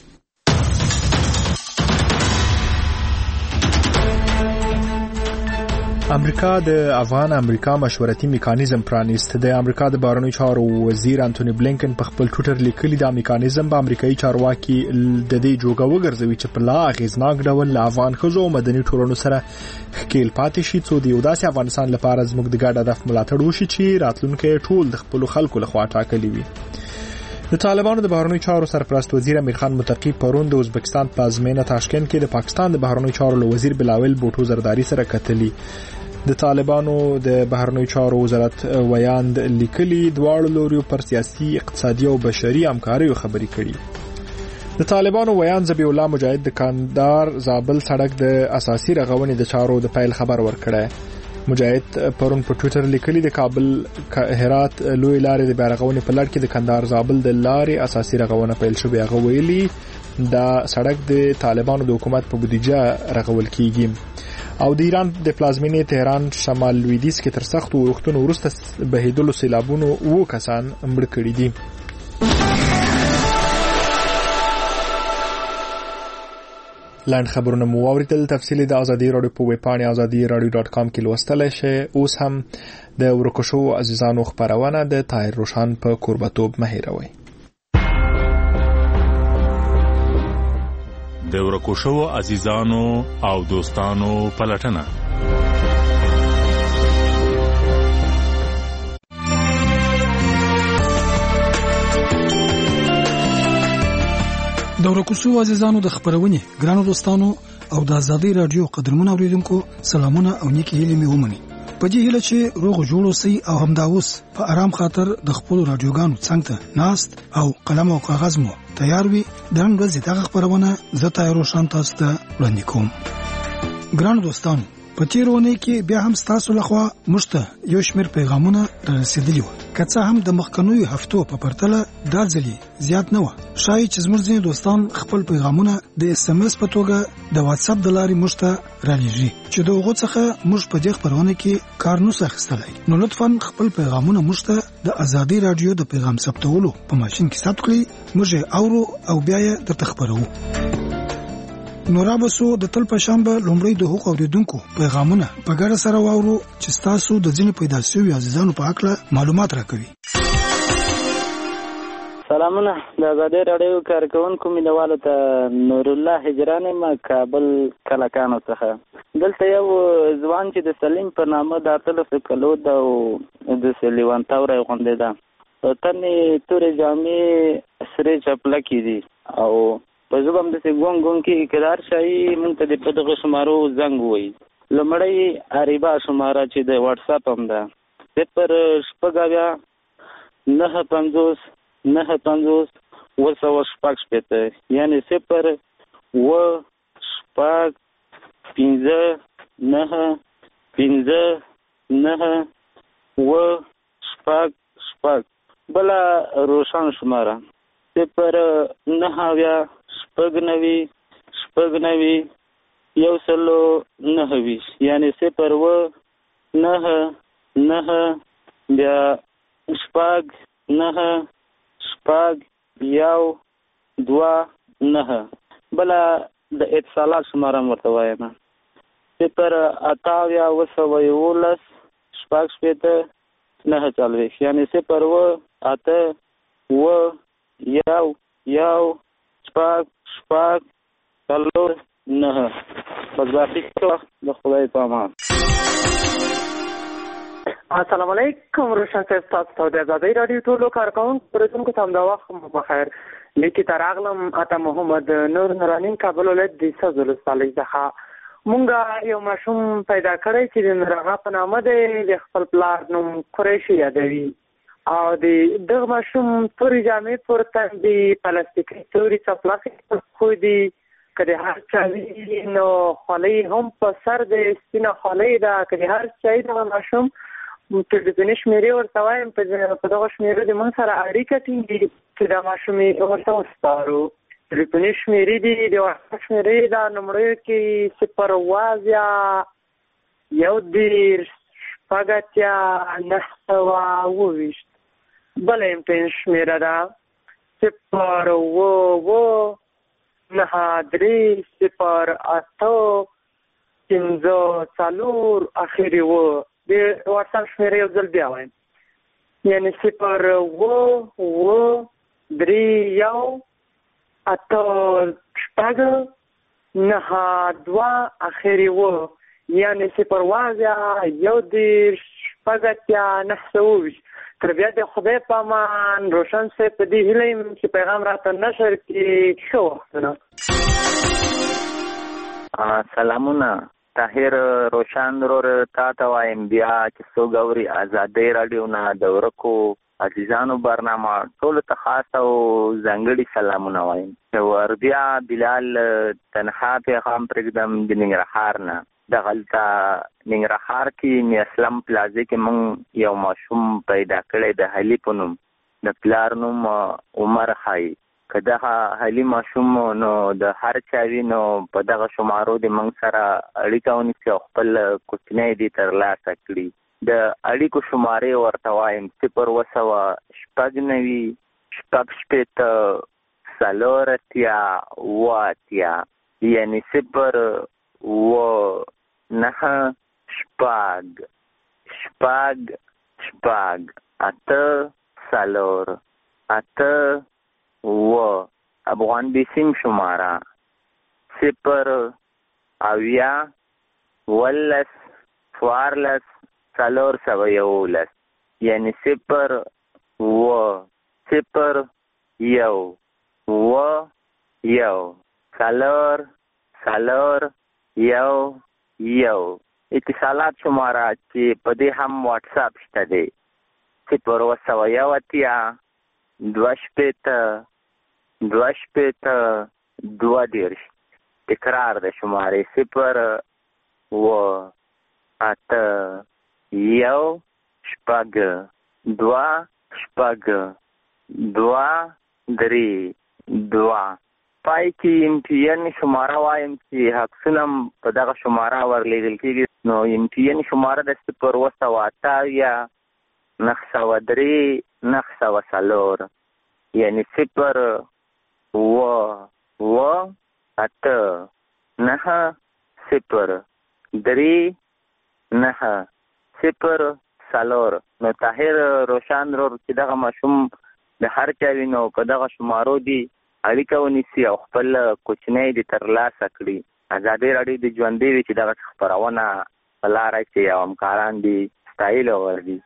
امریکا د افغان امریکا مشورتي میکانیزم پرانیست. د امریکا د بهرنیو چارو وزیر انټونی بلینکن په خپل ټوئیټر لیکلي دا میکانیزم به امریکایي چارواکي د دې جوګه وګرځوي چې په لا اغیزناک ډول له افغان ښځو او مدني ټولنو سره ښکیل پاتې شي څو د یو داسې افغانستان لپاره زموږ د ګډ هدف ملاتړ وشي چې راتلونکی ټول د خپلو خلکو لخوا ټاکلی وي. د طالبانو د بهرنیو چارو سرپرست وزیر امیر خان متقی پرون د ازبکستان پلازمینه تاشکند کې د پاکستان د بهرنیو چارو له وزیر بلاول بوټو زرداری سره کتلی. د طالبانو د بهرنیو چارو وزارت ویاند لیکلي دواړو لوريو پر سیاسي اقتصادي او بشري همکاریو خبرې کړي. د طالبانو ویاند ذبیح الله مجاهد د کندهار زابل سړک د اساسي رغونې د چارو د پیل خبر ورکړی. مجاهد پرون په ټوئیټر لیکلي د کابل هرات لوی لارې د بیارغونې په لړ کې د کندهار زابل د لارې اساسي رغونه پیل شوې. هغه ویلي دا سړک د طالبانو د حکومت په بودیجه رغول کیږي. او د ایران د پلازمینې تهران شمال لویدیځ کې تر سختو وختونو وروسته بهیدلو سیلابونو اووه کسان مړه کړي دي. لاند خبرونه مو واوریدل. تفصیلی د ازادي رادیو په ویب پاڼه ازادي رادیو ډاټ کام کې لوستلای شئ. اوس هم د ورکوشو عزیزانو خبرونه د طاهر روشان په قربتوب مهیروي. د ورکوشو عزیزانو او دوستانو پلټنه. د ورکوشو عزیزانو د خبرونه ګرانو دوستانو او د ازادي رادیو قدرمن اوریدونکو سلامونه او نیکی هیله مې ومني. په دې هیله چې روغ جوړ اوسئ او همداوس په آرام خاطر د خپل رادیوګانو څنګ ته ناست او قلم او کاغذ مو تیار وي. د نن ورځې دغه خبرونه زه طاهر روشان تاسو ته وړاندې کوم. ګرانو دوستانو په تیرونه کې بیا هم تاسو لخوا مشته یو شمېر پیغامونه رسیدلی و. که څه هم د مخکنیو هفتو په پرتله دا ځلې زیات نه و. شاید چې زموږ ځینې دوستان خپل پیغامونه د اس ام اس په توګه د واتس اپ د لارې مشته رالېږي چې د هغو څخه موږ په دې خبرونه کې کار نو اخیستلی. نو لطفا خپل پیغامونه مشته د ازادي رادیو د پیغام ثبتولو په ماشين کې ثبت کړئ. موږ یې اورو او بیا یې درته خبرو. نورابسو د تل په شنبه لومړی د حقوق اوریدونکو پیغامونه په ګډه سره واورو چې تاسو د ځینې پیدا شوي عزیزانو په اړه معلومات راکوي. سلامونه د ازادي رادیو کارکونکو مینوالو ته نور الله هجران ما کابل کلکانو څخه. دلته یو ځوان چې د سلیم په نامه د اتلس کلو د سلیوان تاوره غونډه ده. تنې تورې جامې سره چپلکې دي او په زبم د ګون ګون کې اقرار شایي مونږ ته د پدغه شمارو زنګ وای. لمړی اریبا شماره چې د واتس اپ هم ده صفر شپږ نه پنځوس نه پنځوس اووه سوه شپږ شپېته یعنې صفر اووه شپږ پنځه نه پنځه نه اووه شپږ شپږ. بله روشن شماره صفر نه اویا شپږ نوي شپږ نوي یو سلو نهه ویشت یعنې صفر اووه نه نه بیا شپږ نهه شپږ یو دوه نهه. بله د اتصالات شماره هم ورته وایم صفر اته اویا اوه سوه یولس شپږ شپېته نهه څلوېښت، یعنې صفر اوه اته اوه یو یو شپږ شپږ څلور نهه. بس باقي وخت د خدای په امان. السلام علیکم روشن صاحب، تاسو ته د ازادۍ راډیو ټولو کارکوونکو اورېدونکو ته همدا وخت مو بخیر. لیکې ته راغلم اته محمد نور نوراني کابل ولایت د سوز ولسوالۍ څخه. مونږ یو ماشوم پیدا کړی چې د نورهغه په نامه دی، د خپل پلار نوم قریشي یادوي او د دغه ماشوم تورې جامې پورته دي، پلاستیکي تورې څپلخې خو دي، که د هر چا وي نو خولۍ هم په سر د سپینه خولۍ ده. که د هر چا دغه ماشوم ټلیفوني شمېرې ورته وایم، په دغه شمېرو د موږ سره اړیکه ټینګي چې دا ماشوم یې ورته وسپارو. ټلیفوني شمېرې دي، د وټساپ شمېرې ده لومړیو کې صفر اووه یو دېرش شپږ اتیا نهه سوه اووه ویشت. بله ایم پین شمېره ده صفر اووه اووه نهه درې صفر اته پنځه څلور اخري اووه. د وټساپ شمېره یو ځل بیا وایم، یعنې صفر اووه اووه درې یو اته شپږ نهه دوه اخري اووه، یعنې صفر اووه یو دېرش شپږ اتیا نهه سوه اووه ویشت. تر بیا د خدای په امان. روشن صاحب په دې هیله یم چې پیغام راته نشر کړي. ښه وختونه. سلامونه طاهر روشن ورور، تا ته وایم بیا چې څوک اوري ازادۍ راډیو نه د ورکو عزیزانو برنامه ټولو ته خاص او ځانګړي سلامونه وایم. وردیا بلال تنها پیغام پرېږدم د ننګرهار نه. دغلته ننګرهار کې میاسلم پلازې کې موږ یو ماشوم پیدا کړی د علي په نوم، د پلار نوم عمر ښایي. که دغه علي ماشوم نو د هر چا وي نو په دغه شمارو د موږ سره اړیکه ونیسي او خپل کوچنی دې ترلاسه کړي. د اړیکو شمارې ورته وایم صفر اووه سوه شپږ نوي شپږ شپېته څلور اتیا اووه اتیا، یعنې صفر اووه نهه شپږ شپږ شپږ اته څلور اته اووه. افغان بیسیم شماره صفر اویا اوولس څوارلس څلور سوه یولس، یعنې صفر اووه صفر یو اووه یو څلور څلور یو یو. اتصالات شماره چې په دې هم واټساپ شته دی صفر اووه سوه یو اتیا دوه شپېته دوه شپېته دوه دېرش. تکرار د شمارې صفر اووه اته یو شپږ دوه شپږ دوه درې دوه. پای کې ایم پی این شماره وایم چې عکسونه په دغه شماره ورلیږل کېږي. نو ایم پی این شماره د صفر اووه سوه اته اویا نهه سوه درې نهه سوه څلور، یعنې صفر اووه اووه اته نهه صفر درې نهه صفر څلور. نو طاهر روشن ورور چې دغه ماشوم د هر چا وي نو په دغه شمارو دي اړیکه ونیسي او خپل کوچنی دې ترلاسه کړي. ازادۍ راډیو د ژوندۍ وي چې دغه خپرونه په لاره کې او همکاران دي ستایلو وردي.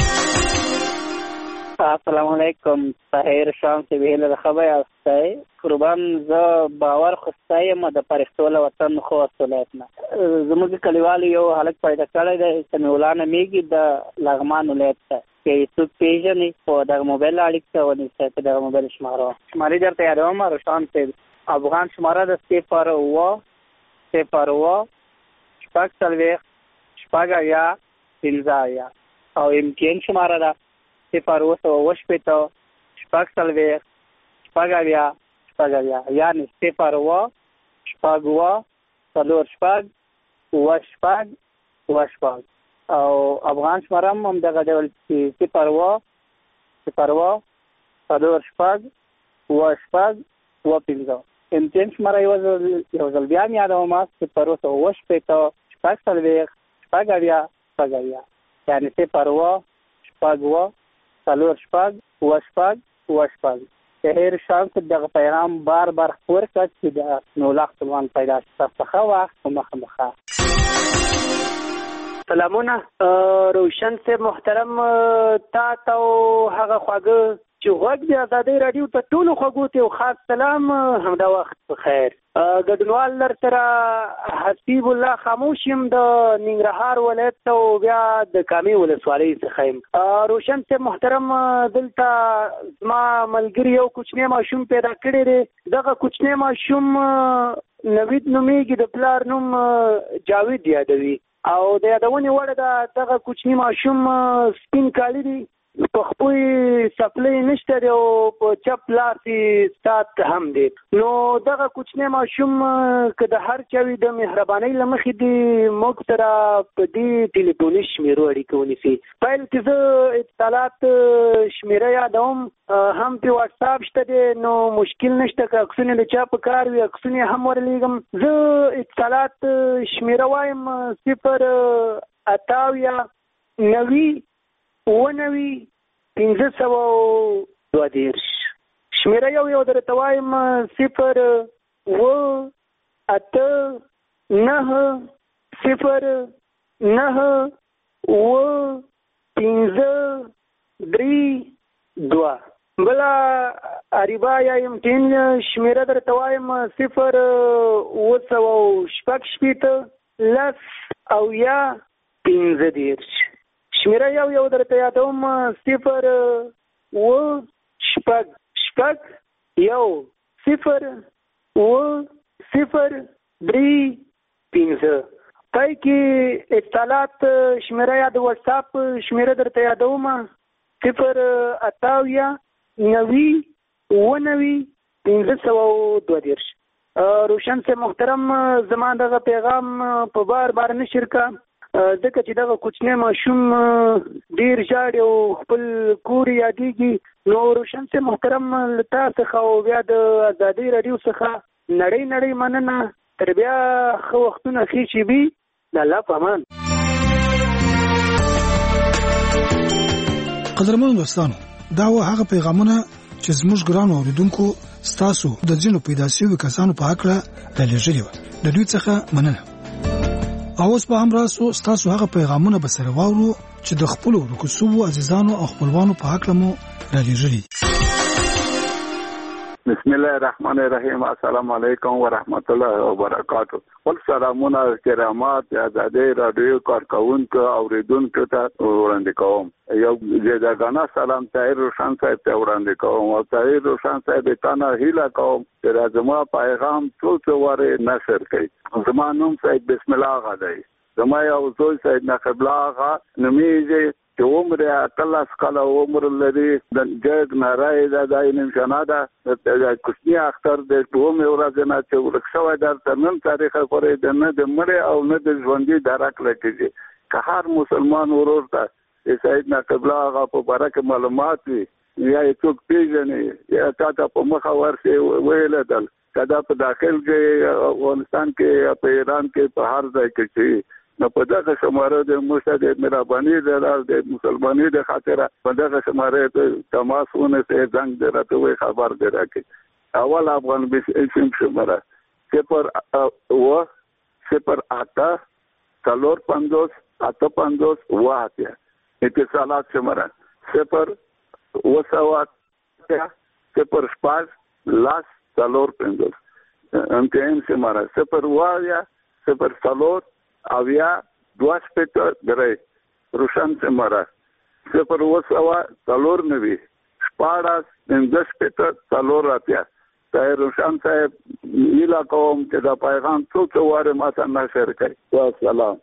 السلام علیکم طاهر شام سے ویل خبر استای قربان ز باور خستایم د پرختو له وطن خو اصلاتنا زموږ کلیوال یو حالت پیدا کړی دی چې مولانا میګي د لغمان ولایت ته کې څو پیژنې په د موبایل اړیکه ونیسه په د موبایل شماره شمارې درته یادوم. روشن سے افغان شماره د صفر اووه صفر اووه شپږ څلوېښت شپږ اویا پنځه اویا او امتیان شماره ده صفر اووه سوه اووه شپېته شپږ څلوېښت شپږ اویا شپږ اویا، یعنې صفر اووه شپږ اووه څلور شپږ اووه شپږ اووه شپږ. او افغان شمرم هم دغه ډول چې صفر اوه صفر اوه څلور شپږ اوه شپږ اوه پنځه. امتیان شمره یو ځل یو ځل بیا مې یادوم صفر اوه اوه شپېته شپږ څلوېښت شپږ اویا شپږ اویا، یعنې صفر اوه شپږ اوه څلور شپږ اوه شپږ اوه شپږ. هر شانس دغه پیغام بار بار خپور کړه چې د نولاخ سلمان پیدا شي. تاسو ښه وخت او مخه مخه. سلامونه روشن صاحب محترم، تا ته هغه خواږه چې غوږ د ازادۍ راډیو ته ټولو خوږو ته یو خاص سلام، همدا وخت بخیر. ګډونوال در سره حسیب الله خاموش یم د ننګرهار ولایت او بیا د کامې ولسوالۍ څخه یم. روشن صاحب محترم، دلته زما ملګري یو کوچنی ماشوم پیدا کړی دی. دغه کوچنی ماشوم نوید نومیږي، د پلار نوم جاوید یادوي او د یادونې وړ ده دغه کوچنی ماشوم سپین کالی دی، په خپل سپلې نشته دی او په چپ لاس یې سات هم دی. نو دغه کوچنی ماشوم که د هر چا وي د مهربانۍ له مخې دی موږ سره په دې ټلیفوني شمیرو اړیکه ونیسي. پیل کې زه اتصالات شمیره یادوم، هم په واتساپ شته دی، نو مشکل نشته که عکسونه د چا په کار وي عکسونه هم ورلیږم. زه اتصالات شمیره وایم صفر اتاویا نوي اوه نوي پنځه سوه دوه دېرش. شمېره یو یو درته وایم صفر اوه اته نهه صفر نهه اوه پنځه درې دوه. بله اریبا یا امټین شمېره درته وایم صفر اوه سوه شپږ شپېته لس اویا پنځه دېرش. شمیره یو یو درته یادوم صفر اوه شپږ شپږ یو صفر اوه صفر درې پنځه. پای کې اتصالات شمیره یا د واتساپ شمیره درته یادوم صفر اتاویا نوي اوه نوي پنځه سوه دوه دېرش. روشن صاحب محترم، زما دغه پیغام په بار بار نشر کا ځکه چې دغه کوچنی ماشوم ډېر ژاړي او خپل کور یادېږي. نو روشن صاحب محترم، له تا څخه او بیا د ازادۍ راډیو څخه نړۍ نړۍ مننه. تر بیا ښه وختونه ښې شېبې، د الله په امان. قدرمنو دوستانو، دا و هغه پیغامونه چې زموږ ګرانو اوریدونکو ستاسو د ځینو پیدا شویو کسانو په هکله رالیږلي وه. د دوی څخه مننه. او اوس به هم راسو ستاسو هغه پیغامونه به سره واورو چې د خپلو رکوسوو عزیزانو او خپلوانو په هکله مو رالیږلي. بسم الله الرحمن الرحیم. السلام علیکم ورحمت الله وبرکاتہ. ول سلامونه کرامات ازادۍ راډیو کارکونکو اوریدونکو ته وړاندې کوم. یو جګانا سلام طاهر روشن صاحب ته وړاندې کوم او طاهر روشن صاحب ته نه هیله کوم چې زما پیغام څو څو واره نشر کړي. زما نوم صاحب بسم الله آغا دی. زما یو زوی صاحب نقیب الله آغا نومیږي چې عمر اتلس کاله عمر لري. د جګ نارای ده د نشانه ده د کوچني اختر د دوه ورځې نه چې ورک شوی در نن تاریخ پورې د نه د مړ او نه د ژوندۍ درک لګیږي. که هر مسلمان ورور ته سید نقیب الله آغا په باره کې معلومات وي یا یې څوک پیژني یا تا ته په مخه ورسې ویلی دل که دا په داخل کې افغانستان کې یا په ایران کې په هر ځای کې چې نو په دغه شماره د مرشد مهرباني د د مسلمانۍ د خاطر په دغه شماره ته تماس ونیسئ، زنګ دې راته ووایي، خبر دې راکړي. اول افغان سیم شماره صفر اوه صفر اته څلور پنځوس اته پنځوس اوه اتیا. اتصالات شماره صفر اوه سوه اتیا صفر شپږ لس څلور پنځوس. امتحان شماره صفر اوه اویا صفر څلور اویا دوه شپېته درې. روشن شماره صفر اوه سوه څلور نوي شپاړس پنځه شپېته څلور اتیا. طاهر روشن صاحب هیله کوم چې دا پیغام څو څو واره ماته نشر کړي. والسلام.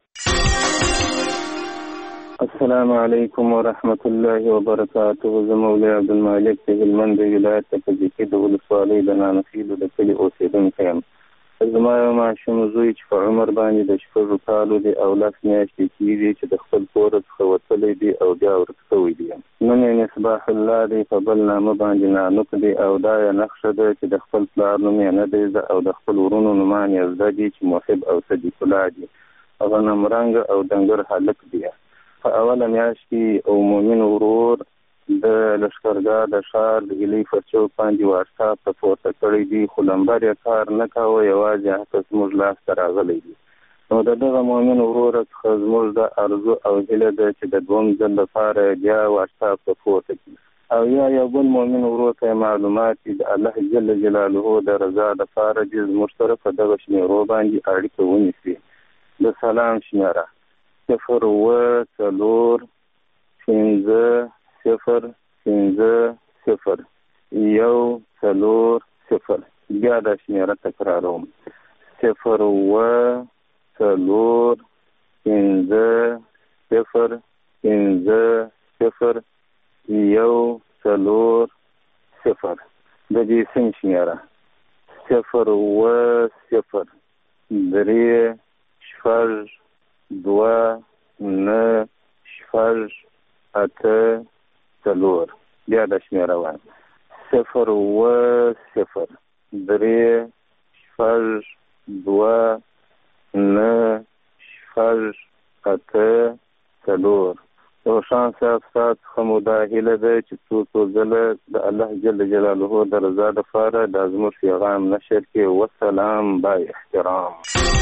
السلام علیکم ورحمت الله وبرکاته. زه مولوي عبدالمالک د هلمند ولایت په ځکه د ولسوالۍ د نانخیلو د کلي اوسېدونکی یم. زما یو ماشوم زوی چې په عمر باندې د شپږو کالو دی او لس میاشتې کېږي چې د خپل کوره څخه وتلی دی او بیا ورک شوی دی. نوم یې مصباح الله دی، په بل نامه باندې نانوک دی او دا یې نښه ده چې د خپل پلار نوم یې نه دی زده او د خپل ورونو نومان یې زده دي چې محب او صدیق الله دي. غنم رنګ او دنګر هلک دی. په اوله میاشت کې او مومن ورور د لښکرګاه د ښار د هیلۍ پر چوک باندې واټساپ ته پورته کړی دی، خو لمبر یې کار نه کوه، یوازې هغه زموږ لاس ته راغلی دی. نو د دغه مؤمن وروره څخه زموږ د ارزو او هیله ده چې د دوم ځل لپاره بیا واټساپ ته پورته کړي او یا یو بل مؤمن ورور ته معلومات د الله جل جلاله د رضا لپاره د زموږ سره په دغه شمیرو باندې اړیکه ونیسي. د سلام شمیره صفر اوه څلور پنځه صفر پنځه صفر یو څلور صفر. بیا دا شمیره تکراروم، صفر اوه څلور پنځه صفر پنځه صفر یو څلور صفر. د دې سیم شمیره صفر اوه صفر درې شپږ دوه نه شپږ اته څلور. بیا د شمیره وایم، صفر اوه صفر درې شپږ دوه نه شپږ اته څلور. روښان صاحب ستاسو څخه مو دا هیله ده چې څو څو ځله د الله جل جلاله د رضا دپاره دا زموږ پیغام نشر کړي. والسلام با احترام.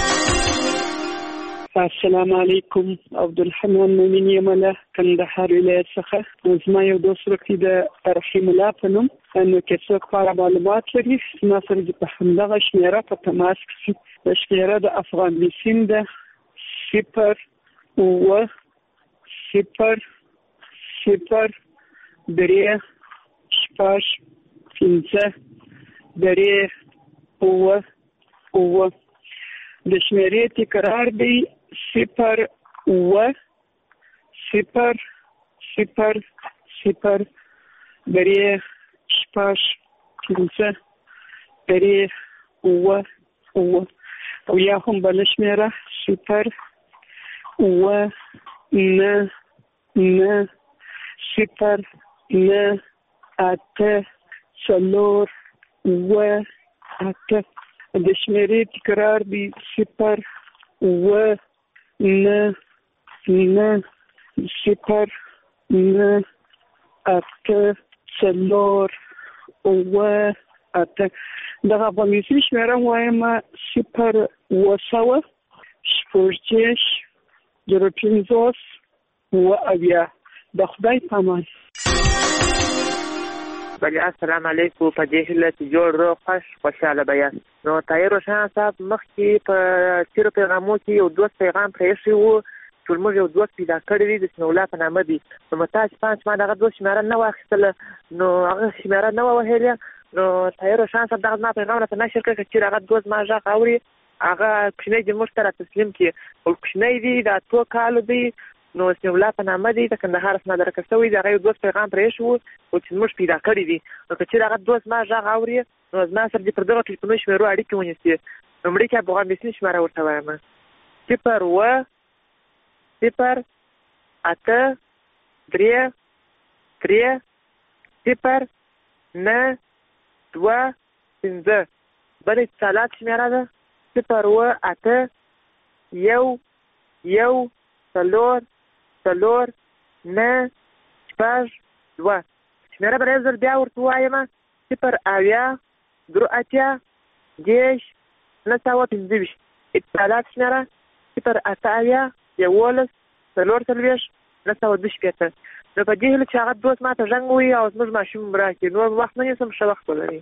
السلام علیکم. عبدالحنان مومن یم له کندهار ولایت څخه. زما یو دوست ورکړي د رحیم الله په نوم، نو که څوک په اړه معلومات لري زما سره دې په همدغه شمیره په تماس کړي. د شمیره د افغان بیسیم ده صفر اوه صفر صفر درې شپږ پنځه درې اوه اوه. د شمیرې تکرار دی صفر اوه صفر صفر صفر درې شپږ پنځه درې اوه اوه. او یا هم بله شمیره صفر اوه نه نه صفر نه اته څلور اوه اته. د شمیرې تکرار دی صفر اوه نه نه صفر نه اته څلور اوه اته. دغه افغانستان شمیره وایم صفر اوه سوه شپږ دېرش زر پنځوس اوه اویا. د خدای په امان. بله السلام علیکم. په دې هیله چې جوړ روغ خوش خوشحاله به یاست. نو طاهر روښان صاحب مخکې په تېرو پیغامو کې یو دوست پیغام پرېښی و چې موږ یو دوست پیدا کړی دی د سمیع الله په نامه دی. نو متا چې پانچ ما دغه دوست شمیره نه واخیستله، نو هغه شمیره نه وه وهلې. نو طاهر روښان صاحب دغه زما پیغام راته نشر کړی چې هغه دوست ما غږ اوري، هغه کوچنی دی موږ ته را تسلیم کړي. خو کوچنی دی د اتو کالو دی، نو سمیع الله په نامه دی، د کندهار څخه درکه شوی دی. هغه یو دوست پیغام پرېښی و او چې موږ پیدا کړی دی. نو که چېرې هغه دوست ما غږ اوري نو زما سره دې پر دغه ټلیفوني شمیرو اړیکې ونیسي. لومړی کې افغان بیسیم شمیره ورته وایم صفر اوه صفر اته درې درې صفر نه دوه پنځه. بل اتصالات شمیره ده صفر اوه اته یو یو څلور څلور نه شپږ دوه. شمیره به یو ځل بیا ورته ووایم صفر اویا درې اتیا دېرش نه سوه پنځه ویشت. اتصالات شمیره صفر اته اویا یولس څلور څلوېښت نه سوه دوه شپېته. نو په دې هیله چې هغه دوست ما ته زنګ ووهي او زموږ ماشوم هم راکړي. نور وخت نه نیسم، ښه وخت ولري.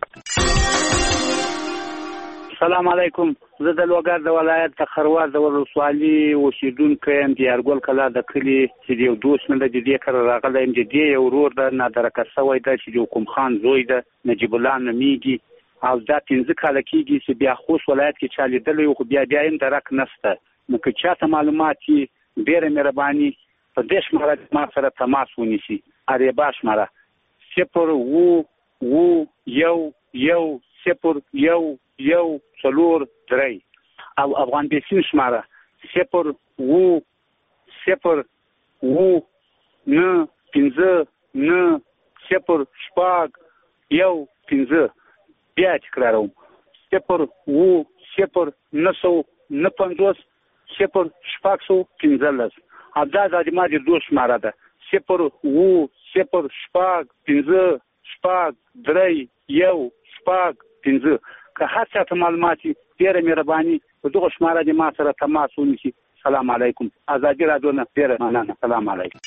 السلام علیکم. زه د لوګر د ولایت د خروار د ولسوالي اوسیدونکی یم، د یارګل کلا د کلي چې یو دوست مې د دې کره راغلی یم. د دې یو ورور ده نادرکه شوی ده چې د حکم خان زوی ده، نجیب الله نومیږي او دا پنځه کاله کېږي چې بیا خوست ولایت کې چا لیدلی و، خو بیا بیا یې درک نشته. نو که چاته معلومات وي ډېره مهرباني په دې شماره ما سره تماس ونیسي. اریبا شماره صفر اوه اوه یو یو صفر یو یو څلور درې او افغان بیسیم شماره صفر اوه صفر اوه نه پنځه نه صفر شپږ یو پنځه بیا تکراروم صفر اوه صفر نه سوه نه پنځوس صفر شپږ سوه پنځلس او دا زما د دوست شماره ده صفر اوه صفر شپږ پنځه شپږ درې یو شپږ پنځه که هر چا ته معلومات وي ډېره مهرباني په دغه شماره د ما سره تماس ونیسي. سلام علیکم. ازادي راډیو نه ډېره مننه. سلام علیکم.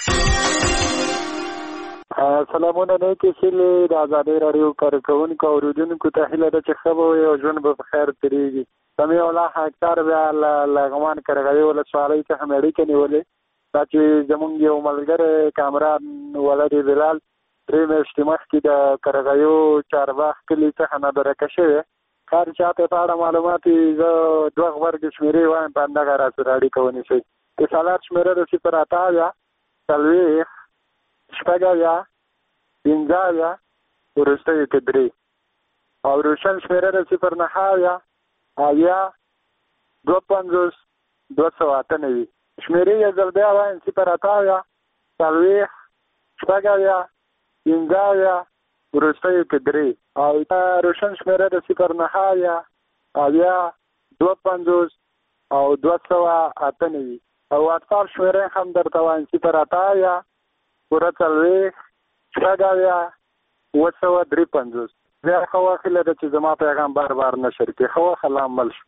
سلامونه نه کې سیلې د ازادي راډیو کارکونکو اوریدونکو ته هیله ده چې ښه به وي او ژوند به په خیر تېرېږي. سمیع الله اختر بیا لغمان کرغیو ولسوالۍ څخه مې اړیکه نیولې دا چې زمونږ یو ملګری کامران ولد بلال درې میاشتې مخکې د کرغیو چارباغ کلي څخه نادرکه شوی هر چاته په اړه معلومات زه دوه غبرګې شمېرې وایم په همدغه راسره اړیکه ونیسئ. د سالار شمېره د صفر اته اویا څلوېښت شپږ اویا پنځه اویا وروستیو کې درې او روشن شمېره د صفر نهه اویا اویا دوه پنځوس دوه سوه اته نوي شمېرې یو ځل بیا وایم صفر اته اویا څلوېښت شپږ اویا پنځه اویا وروستیو کې درې او روشن شمېره د صفر نهه اویا اویا دوه پنځوس او دوه سوه اته نوي او واتساپ شمېره هم درته وایم صفر اته اویا پوره څلوېښت شپږ اویا اوه سوه درې پنځوس. بیا ښه وخت هیله ده چې زما پیغام بار بار نشر کړي. ښه وخت الله مل شو.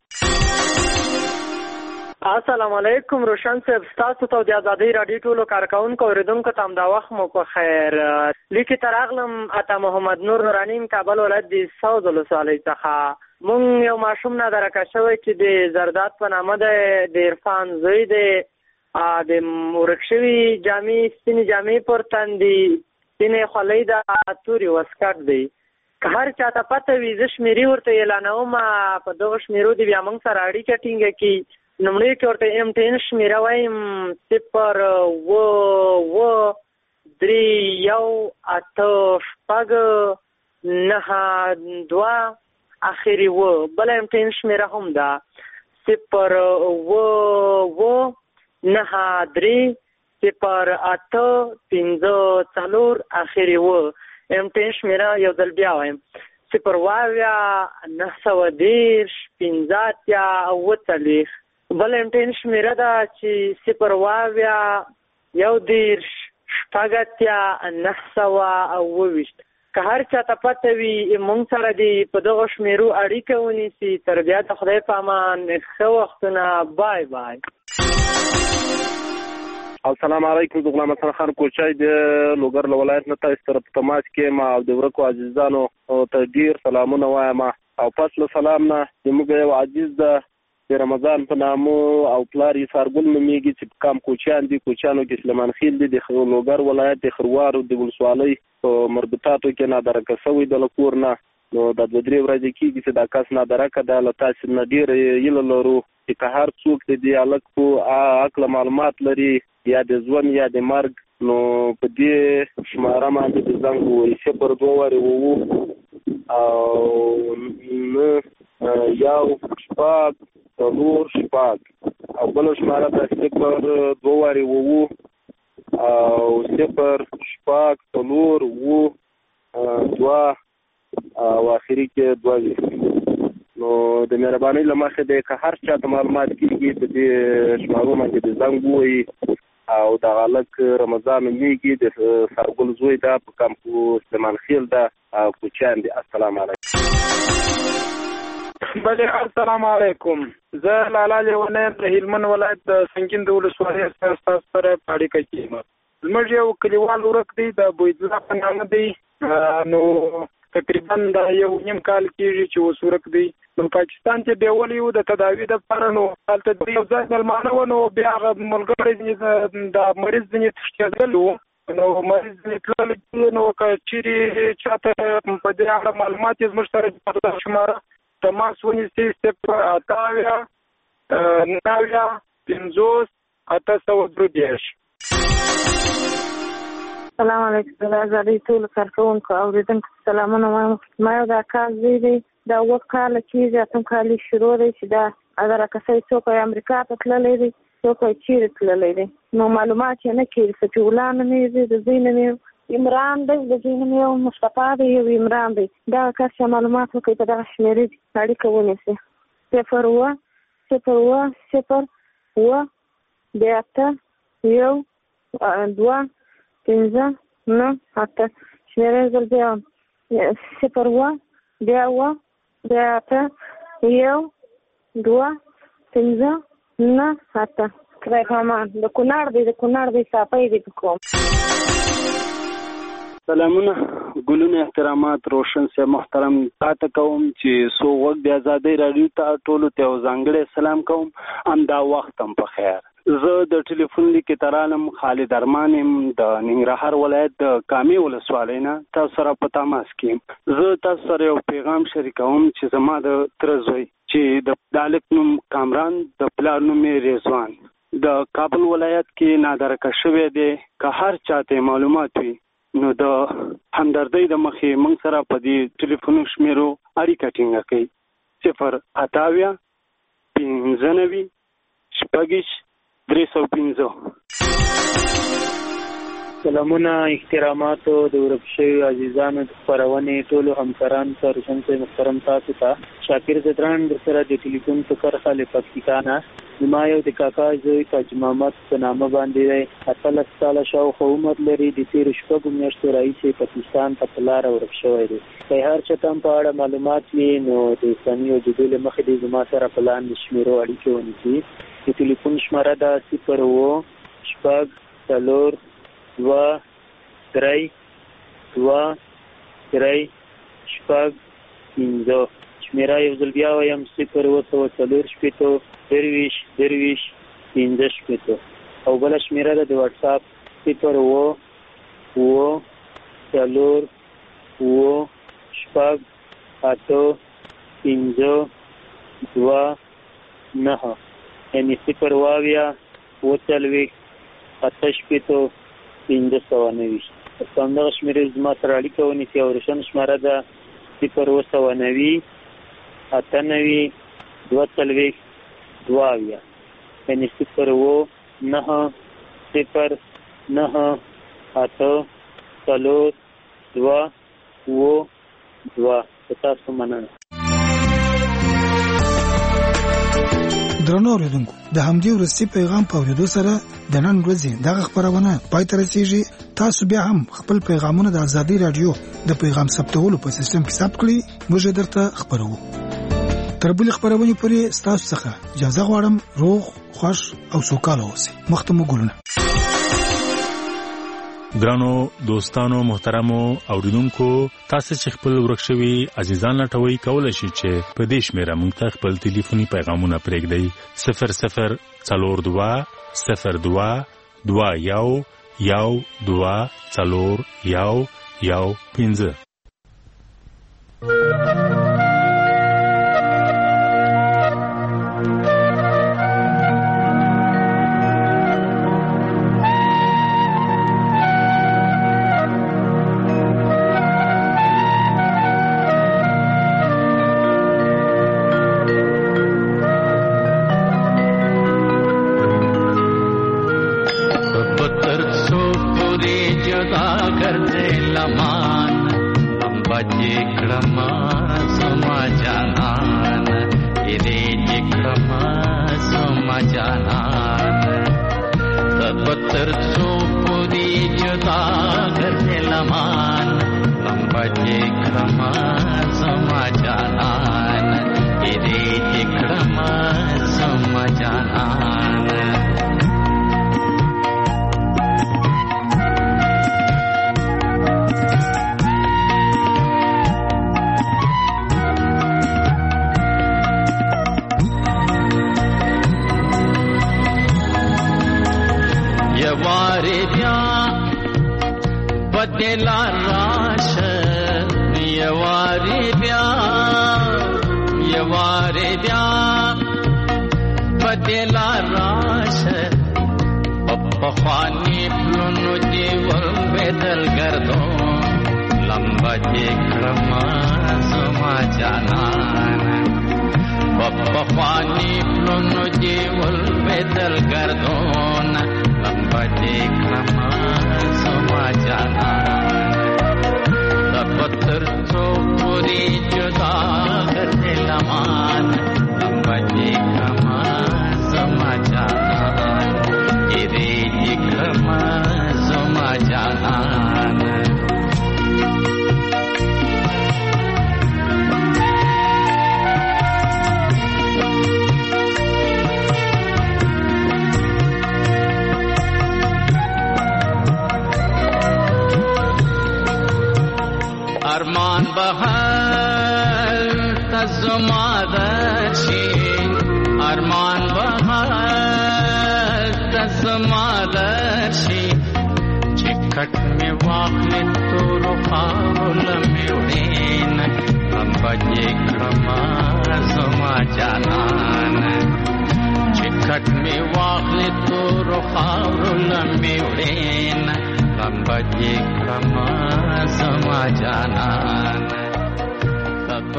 السلام علیکم روشن صاحب ستاسو ته د ازادۍ راډیو ټولو کارکونکو اوریدونکو ته همدا وخت مو په خیر. لیکې ته راغلم عطا محمد نور نوراني کابل ولایت د سوز ولسوالۍ څخه. مونږ یو ماشوم نادرکه شوی چې د زرداد په نامه دی د عرفان زوی دی د ورک شوي جامې سپینې جامې پر تن دي سپینې خولۍ ده تورې وسکټ دی. که هر چا ته پته وي زه شمېرې ورته اعلانوم په دغه شمېرو دې بیا موږ سره اړیکه ټینګه کړي. لومړی کې ورته ایم ټین شمېره وایم صفر اوه اوه درې یو اته شپږ نهه دوه اخري اوه بله ایم ټین شمېره هم ده صفر اوه اوه نهه درې صفر اته پنځه څلور اخري اوه ایم ټین شمېره یو ځل بیا وایم صفر اوه اویا نهه سوه دېرش پنځه اتیا اوه څلوېښت بل ایم ټین شمېره ده چې صفر اوه اویا یو دېرش شپږ اتیا نهه سوه اوه ویشت. که هر چا ته پته وي موږ سره دې په دغو شمېرو اړیکه ونیسي. تر بیا د خدای په امان ښه وختونه. بای بای. السلام علیکم. د غلام حسن خان کوچای د لوګر له ولایت نه تاسو سره په تماس کې ما او د ورکو عزیزانو ته ډېر سلامونه وایم او پس له سلام نه زموږ یو عزیز ده د رمضان په نامو او پلار یې سارګل نومیږي چې په کام کوچیان دي کوچیانو کې سلیمان خیل دي د لوګر ولایت د خروارو د ولسوالۍ په مربوطاتو کې نادرکه شوی د کور نه نو د دوه درې ورځې کېږي چې دا کس نادرکه ده. له تاسو نه ډېر هیله لرو چې که هر څوک د دې هلک په عقله معلومات لري یا د ژوند یا د مرګ نو په دې شماره باندې د زنګ ووایي صفر دوه وارې اووه او نه یو شپږ څلور شپږ او بله شماره ده صفر دوه وارې اووه او صفر شپږ څلور اووه دوه او اخري کې دوه وي. نو د مهربانۍ له مخې دی که هر چا ته معلومات کېږي په دې شمارو باندې د زنګ ووایي او دغه هلک رمضان نومیږي د سارګل زوی ده په کمپو سلیمان خیل ده او کوچیان دي. السلام علیکم. بله السلام علیکم. زه لالا لیونی د هلمند ولایت د سنګین د ولسوالۍ څخه ستاسو سره په اړیکه کې یم. زموږ یو کلیوال ورک دی د بویدلا په نامه دی نو تقریبا دا یو نیم کال کېږي چې اوس ورک دی. نو پاکستان چې بیولي وو د تداوي دپاره نو هلته د یو ځای مېلمانه و نو بیا هغه ملګری د مریض ځینې تښتېدلی وو نو مریض ځینې تللی دي نو که چیرې چاته په دې اړه معلومات یې زموږ سره د شماره تماس ونیسي صفر اته اویا نهه اویا پنځوس اته سوه درې دېرش. السلام علیکم د آزادۍ ټولو کارکوونکو اورېدونکو سلامونه وایم. ما یو دا کال زوی دی، دا اووه کاله کېږي، اتم کال یې شروع دی چې دا اداره کسۍ څوک یې امریکا ته تللی دی، څوک یې چیرې تللی دی. نو معلومات یې نه کېږي. فتح الله نوم یې دی، د زوی نوم یې عمران دی، د زوی نوم یې مصطفی دی، یو عمران دی. دغه کس چې معلومات وکړي په دغه شمېرې دي اړیکه ونیسي. صفر اووه صفر اووه صفر اووه بیا اته یو دوه پنځه نه اته. شمېرې زر بیا وایم. صفر اووه بیا اووه بیا اته یو دوه پنځه نه اته. خدای پامان د کونړ دی، د کونړ دی صافی دی په کوم. سلامونه، ګلونه، احترامات، روشن صاحب محترم تاته کوم چې سو وخت د آزادۍ رادیو ته ټولو ته یو ځانګړی سلام کوم. همدا وخت هم په خیر. زه د ټلیفون لیکې ترالم خالد ارمان یم د ننګرهار ولایت د کامې ولسوالۍ نه تاسو سره په تماس کې یم. زه تاسو سره یو پیغام شریکوم چې زما د تره زوی چې د هلک نوم کامران، د پلار نوم یې رضوان، د کابل ولایت کې نادرکه شوی دی. که هر چاته معلومات وي نو د همدردۍ د مخې موږ سره په دې ټلیفونو شمیرو اړیکه ټینګه کړئ. صفر اته اویا پنځه نوي شپږ درې سوه پنځه. سلامونه، احتراماتو د ورک شوي عزیزانو د خپرونې ټولو همکارانو ته، روشن صاحب محترم تاسو ته. شاکر زدران در سره د ټلیفون په کرښه له پکتیکا نه. زما یو د کاکا زوی تاج محمد په نامه باندې دی، اتلس کاله شاوخوا عمر لري. د تېرو شپږو میاشتو راهیسې پاکستان ته په لاره ورک شوی دی. که هر چاته هم په اړه معلومات وي نو د اسلامي وجودو له مخې دی زما سره په لاندې شمېرو اړیکې ونیسي. د ټلیفون شماره ده صفر اووه شپږ څلور دوه درې دوه درې شپږ پنځه. شمېره یو ځل بیا وایم، صفر اووه سوه څلور شپېته درویشت درویشت پنځه شپېته. او بله شمېره ده د واټساپ صفر اووه اووه څلور اووه شپږ اته پنځه دوه نهه، یعنې صفر اووه اویا اووه څلوېښت اته شپېته پنځه سوه نوي. په همدغه شمېرې زما سره اړیکه ونیسي. او روشن شماره ده صفر اووه سوه نوي اته نوي دوه څلوېښت دوه اویا، یعنې صفر اووه نهه صفر نهه اته څلور دوه اووه دوه. په تاسو مننه. درنو اوریدونکو، د همدې وروستي پیغام په اورېدو سره د نن ورځې دغه خپرونه پای ته رسېږي. تاسو بیا هم خپل پیغامونه د آزادۍ راډیو د پیغام ثبتولو په سیستم کې ثبت کړئ، موږ یې درته خپروو. تر بلې خپرونې پورې ستاسو څخه اجازه غواړم. روغ، خوښ او سوکاله اوسئ. مخته مو ګلونه. ګرانو دوستانو، محترمو اوریدونکو، تاسو چې خپل ورک شوي عزیزان لټوي کولای شئ چې په دې شمیره موږ ته خپل ټلیفوني پیغامونه پرېږدئ. صفر صفر څلور دوه صفر دوه دوه یو یو دوه څلور یو یو پنځه. بدلا راش یواری بیا گردون لمبا جکرم زما جانان بپخوانی پلونو جیول بدل گردون لمبا جکرم زما جانان دپتر تو پوری جدا کرتے لمان لمبا جکرم زما جانان ایری جکرم زما جانان ارمان بهل تزمادشی ارمان بهل تزمادشی چکٹ میں واقع تو رخاول میوڑین لمبا جکرم زما جانان چکٹ میں واقع تو رخاول میوڑین لمبا جکرم زما جانان